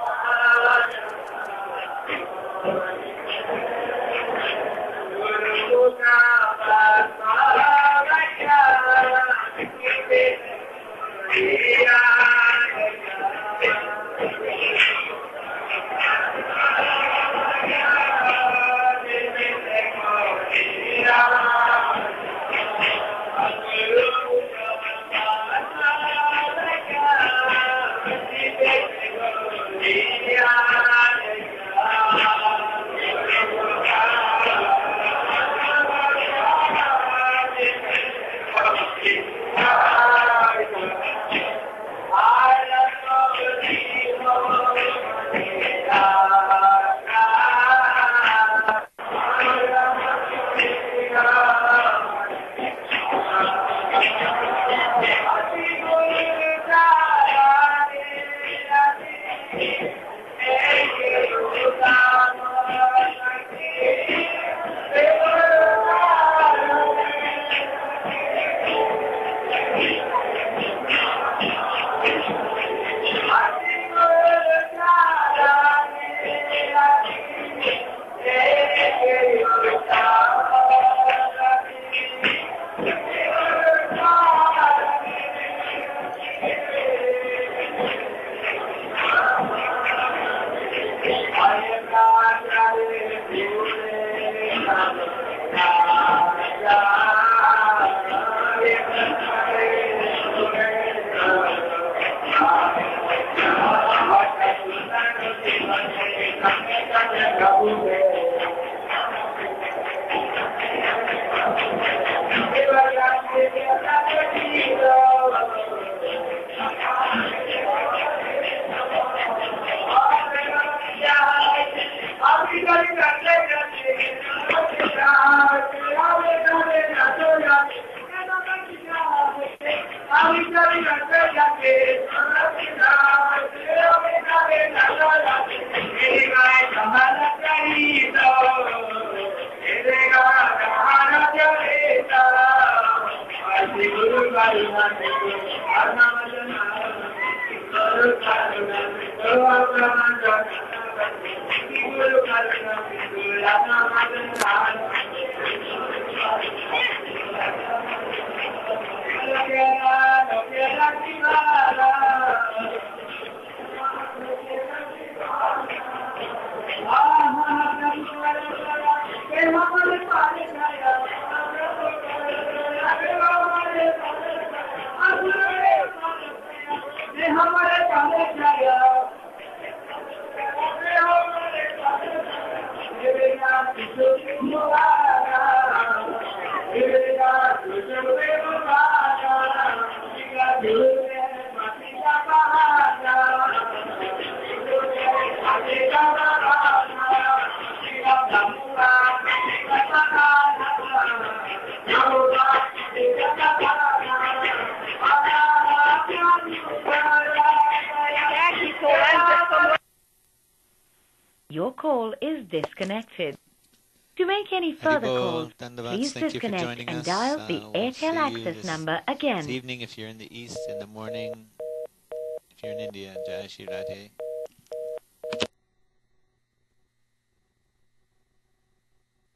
Your call is disconnected. To make any further Haribol, calls, Dandavats, please thank you for disconnect joining and us. dial the We'll Airtel see you access this number again. evening if you're in the east, in the morning if you're in India. Jai Shri Radhe.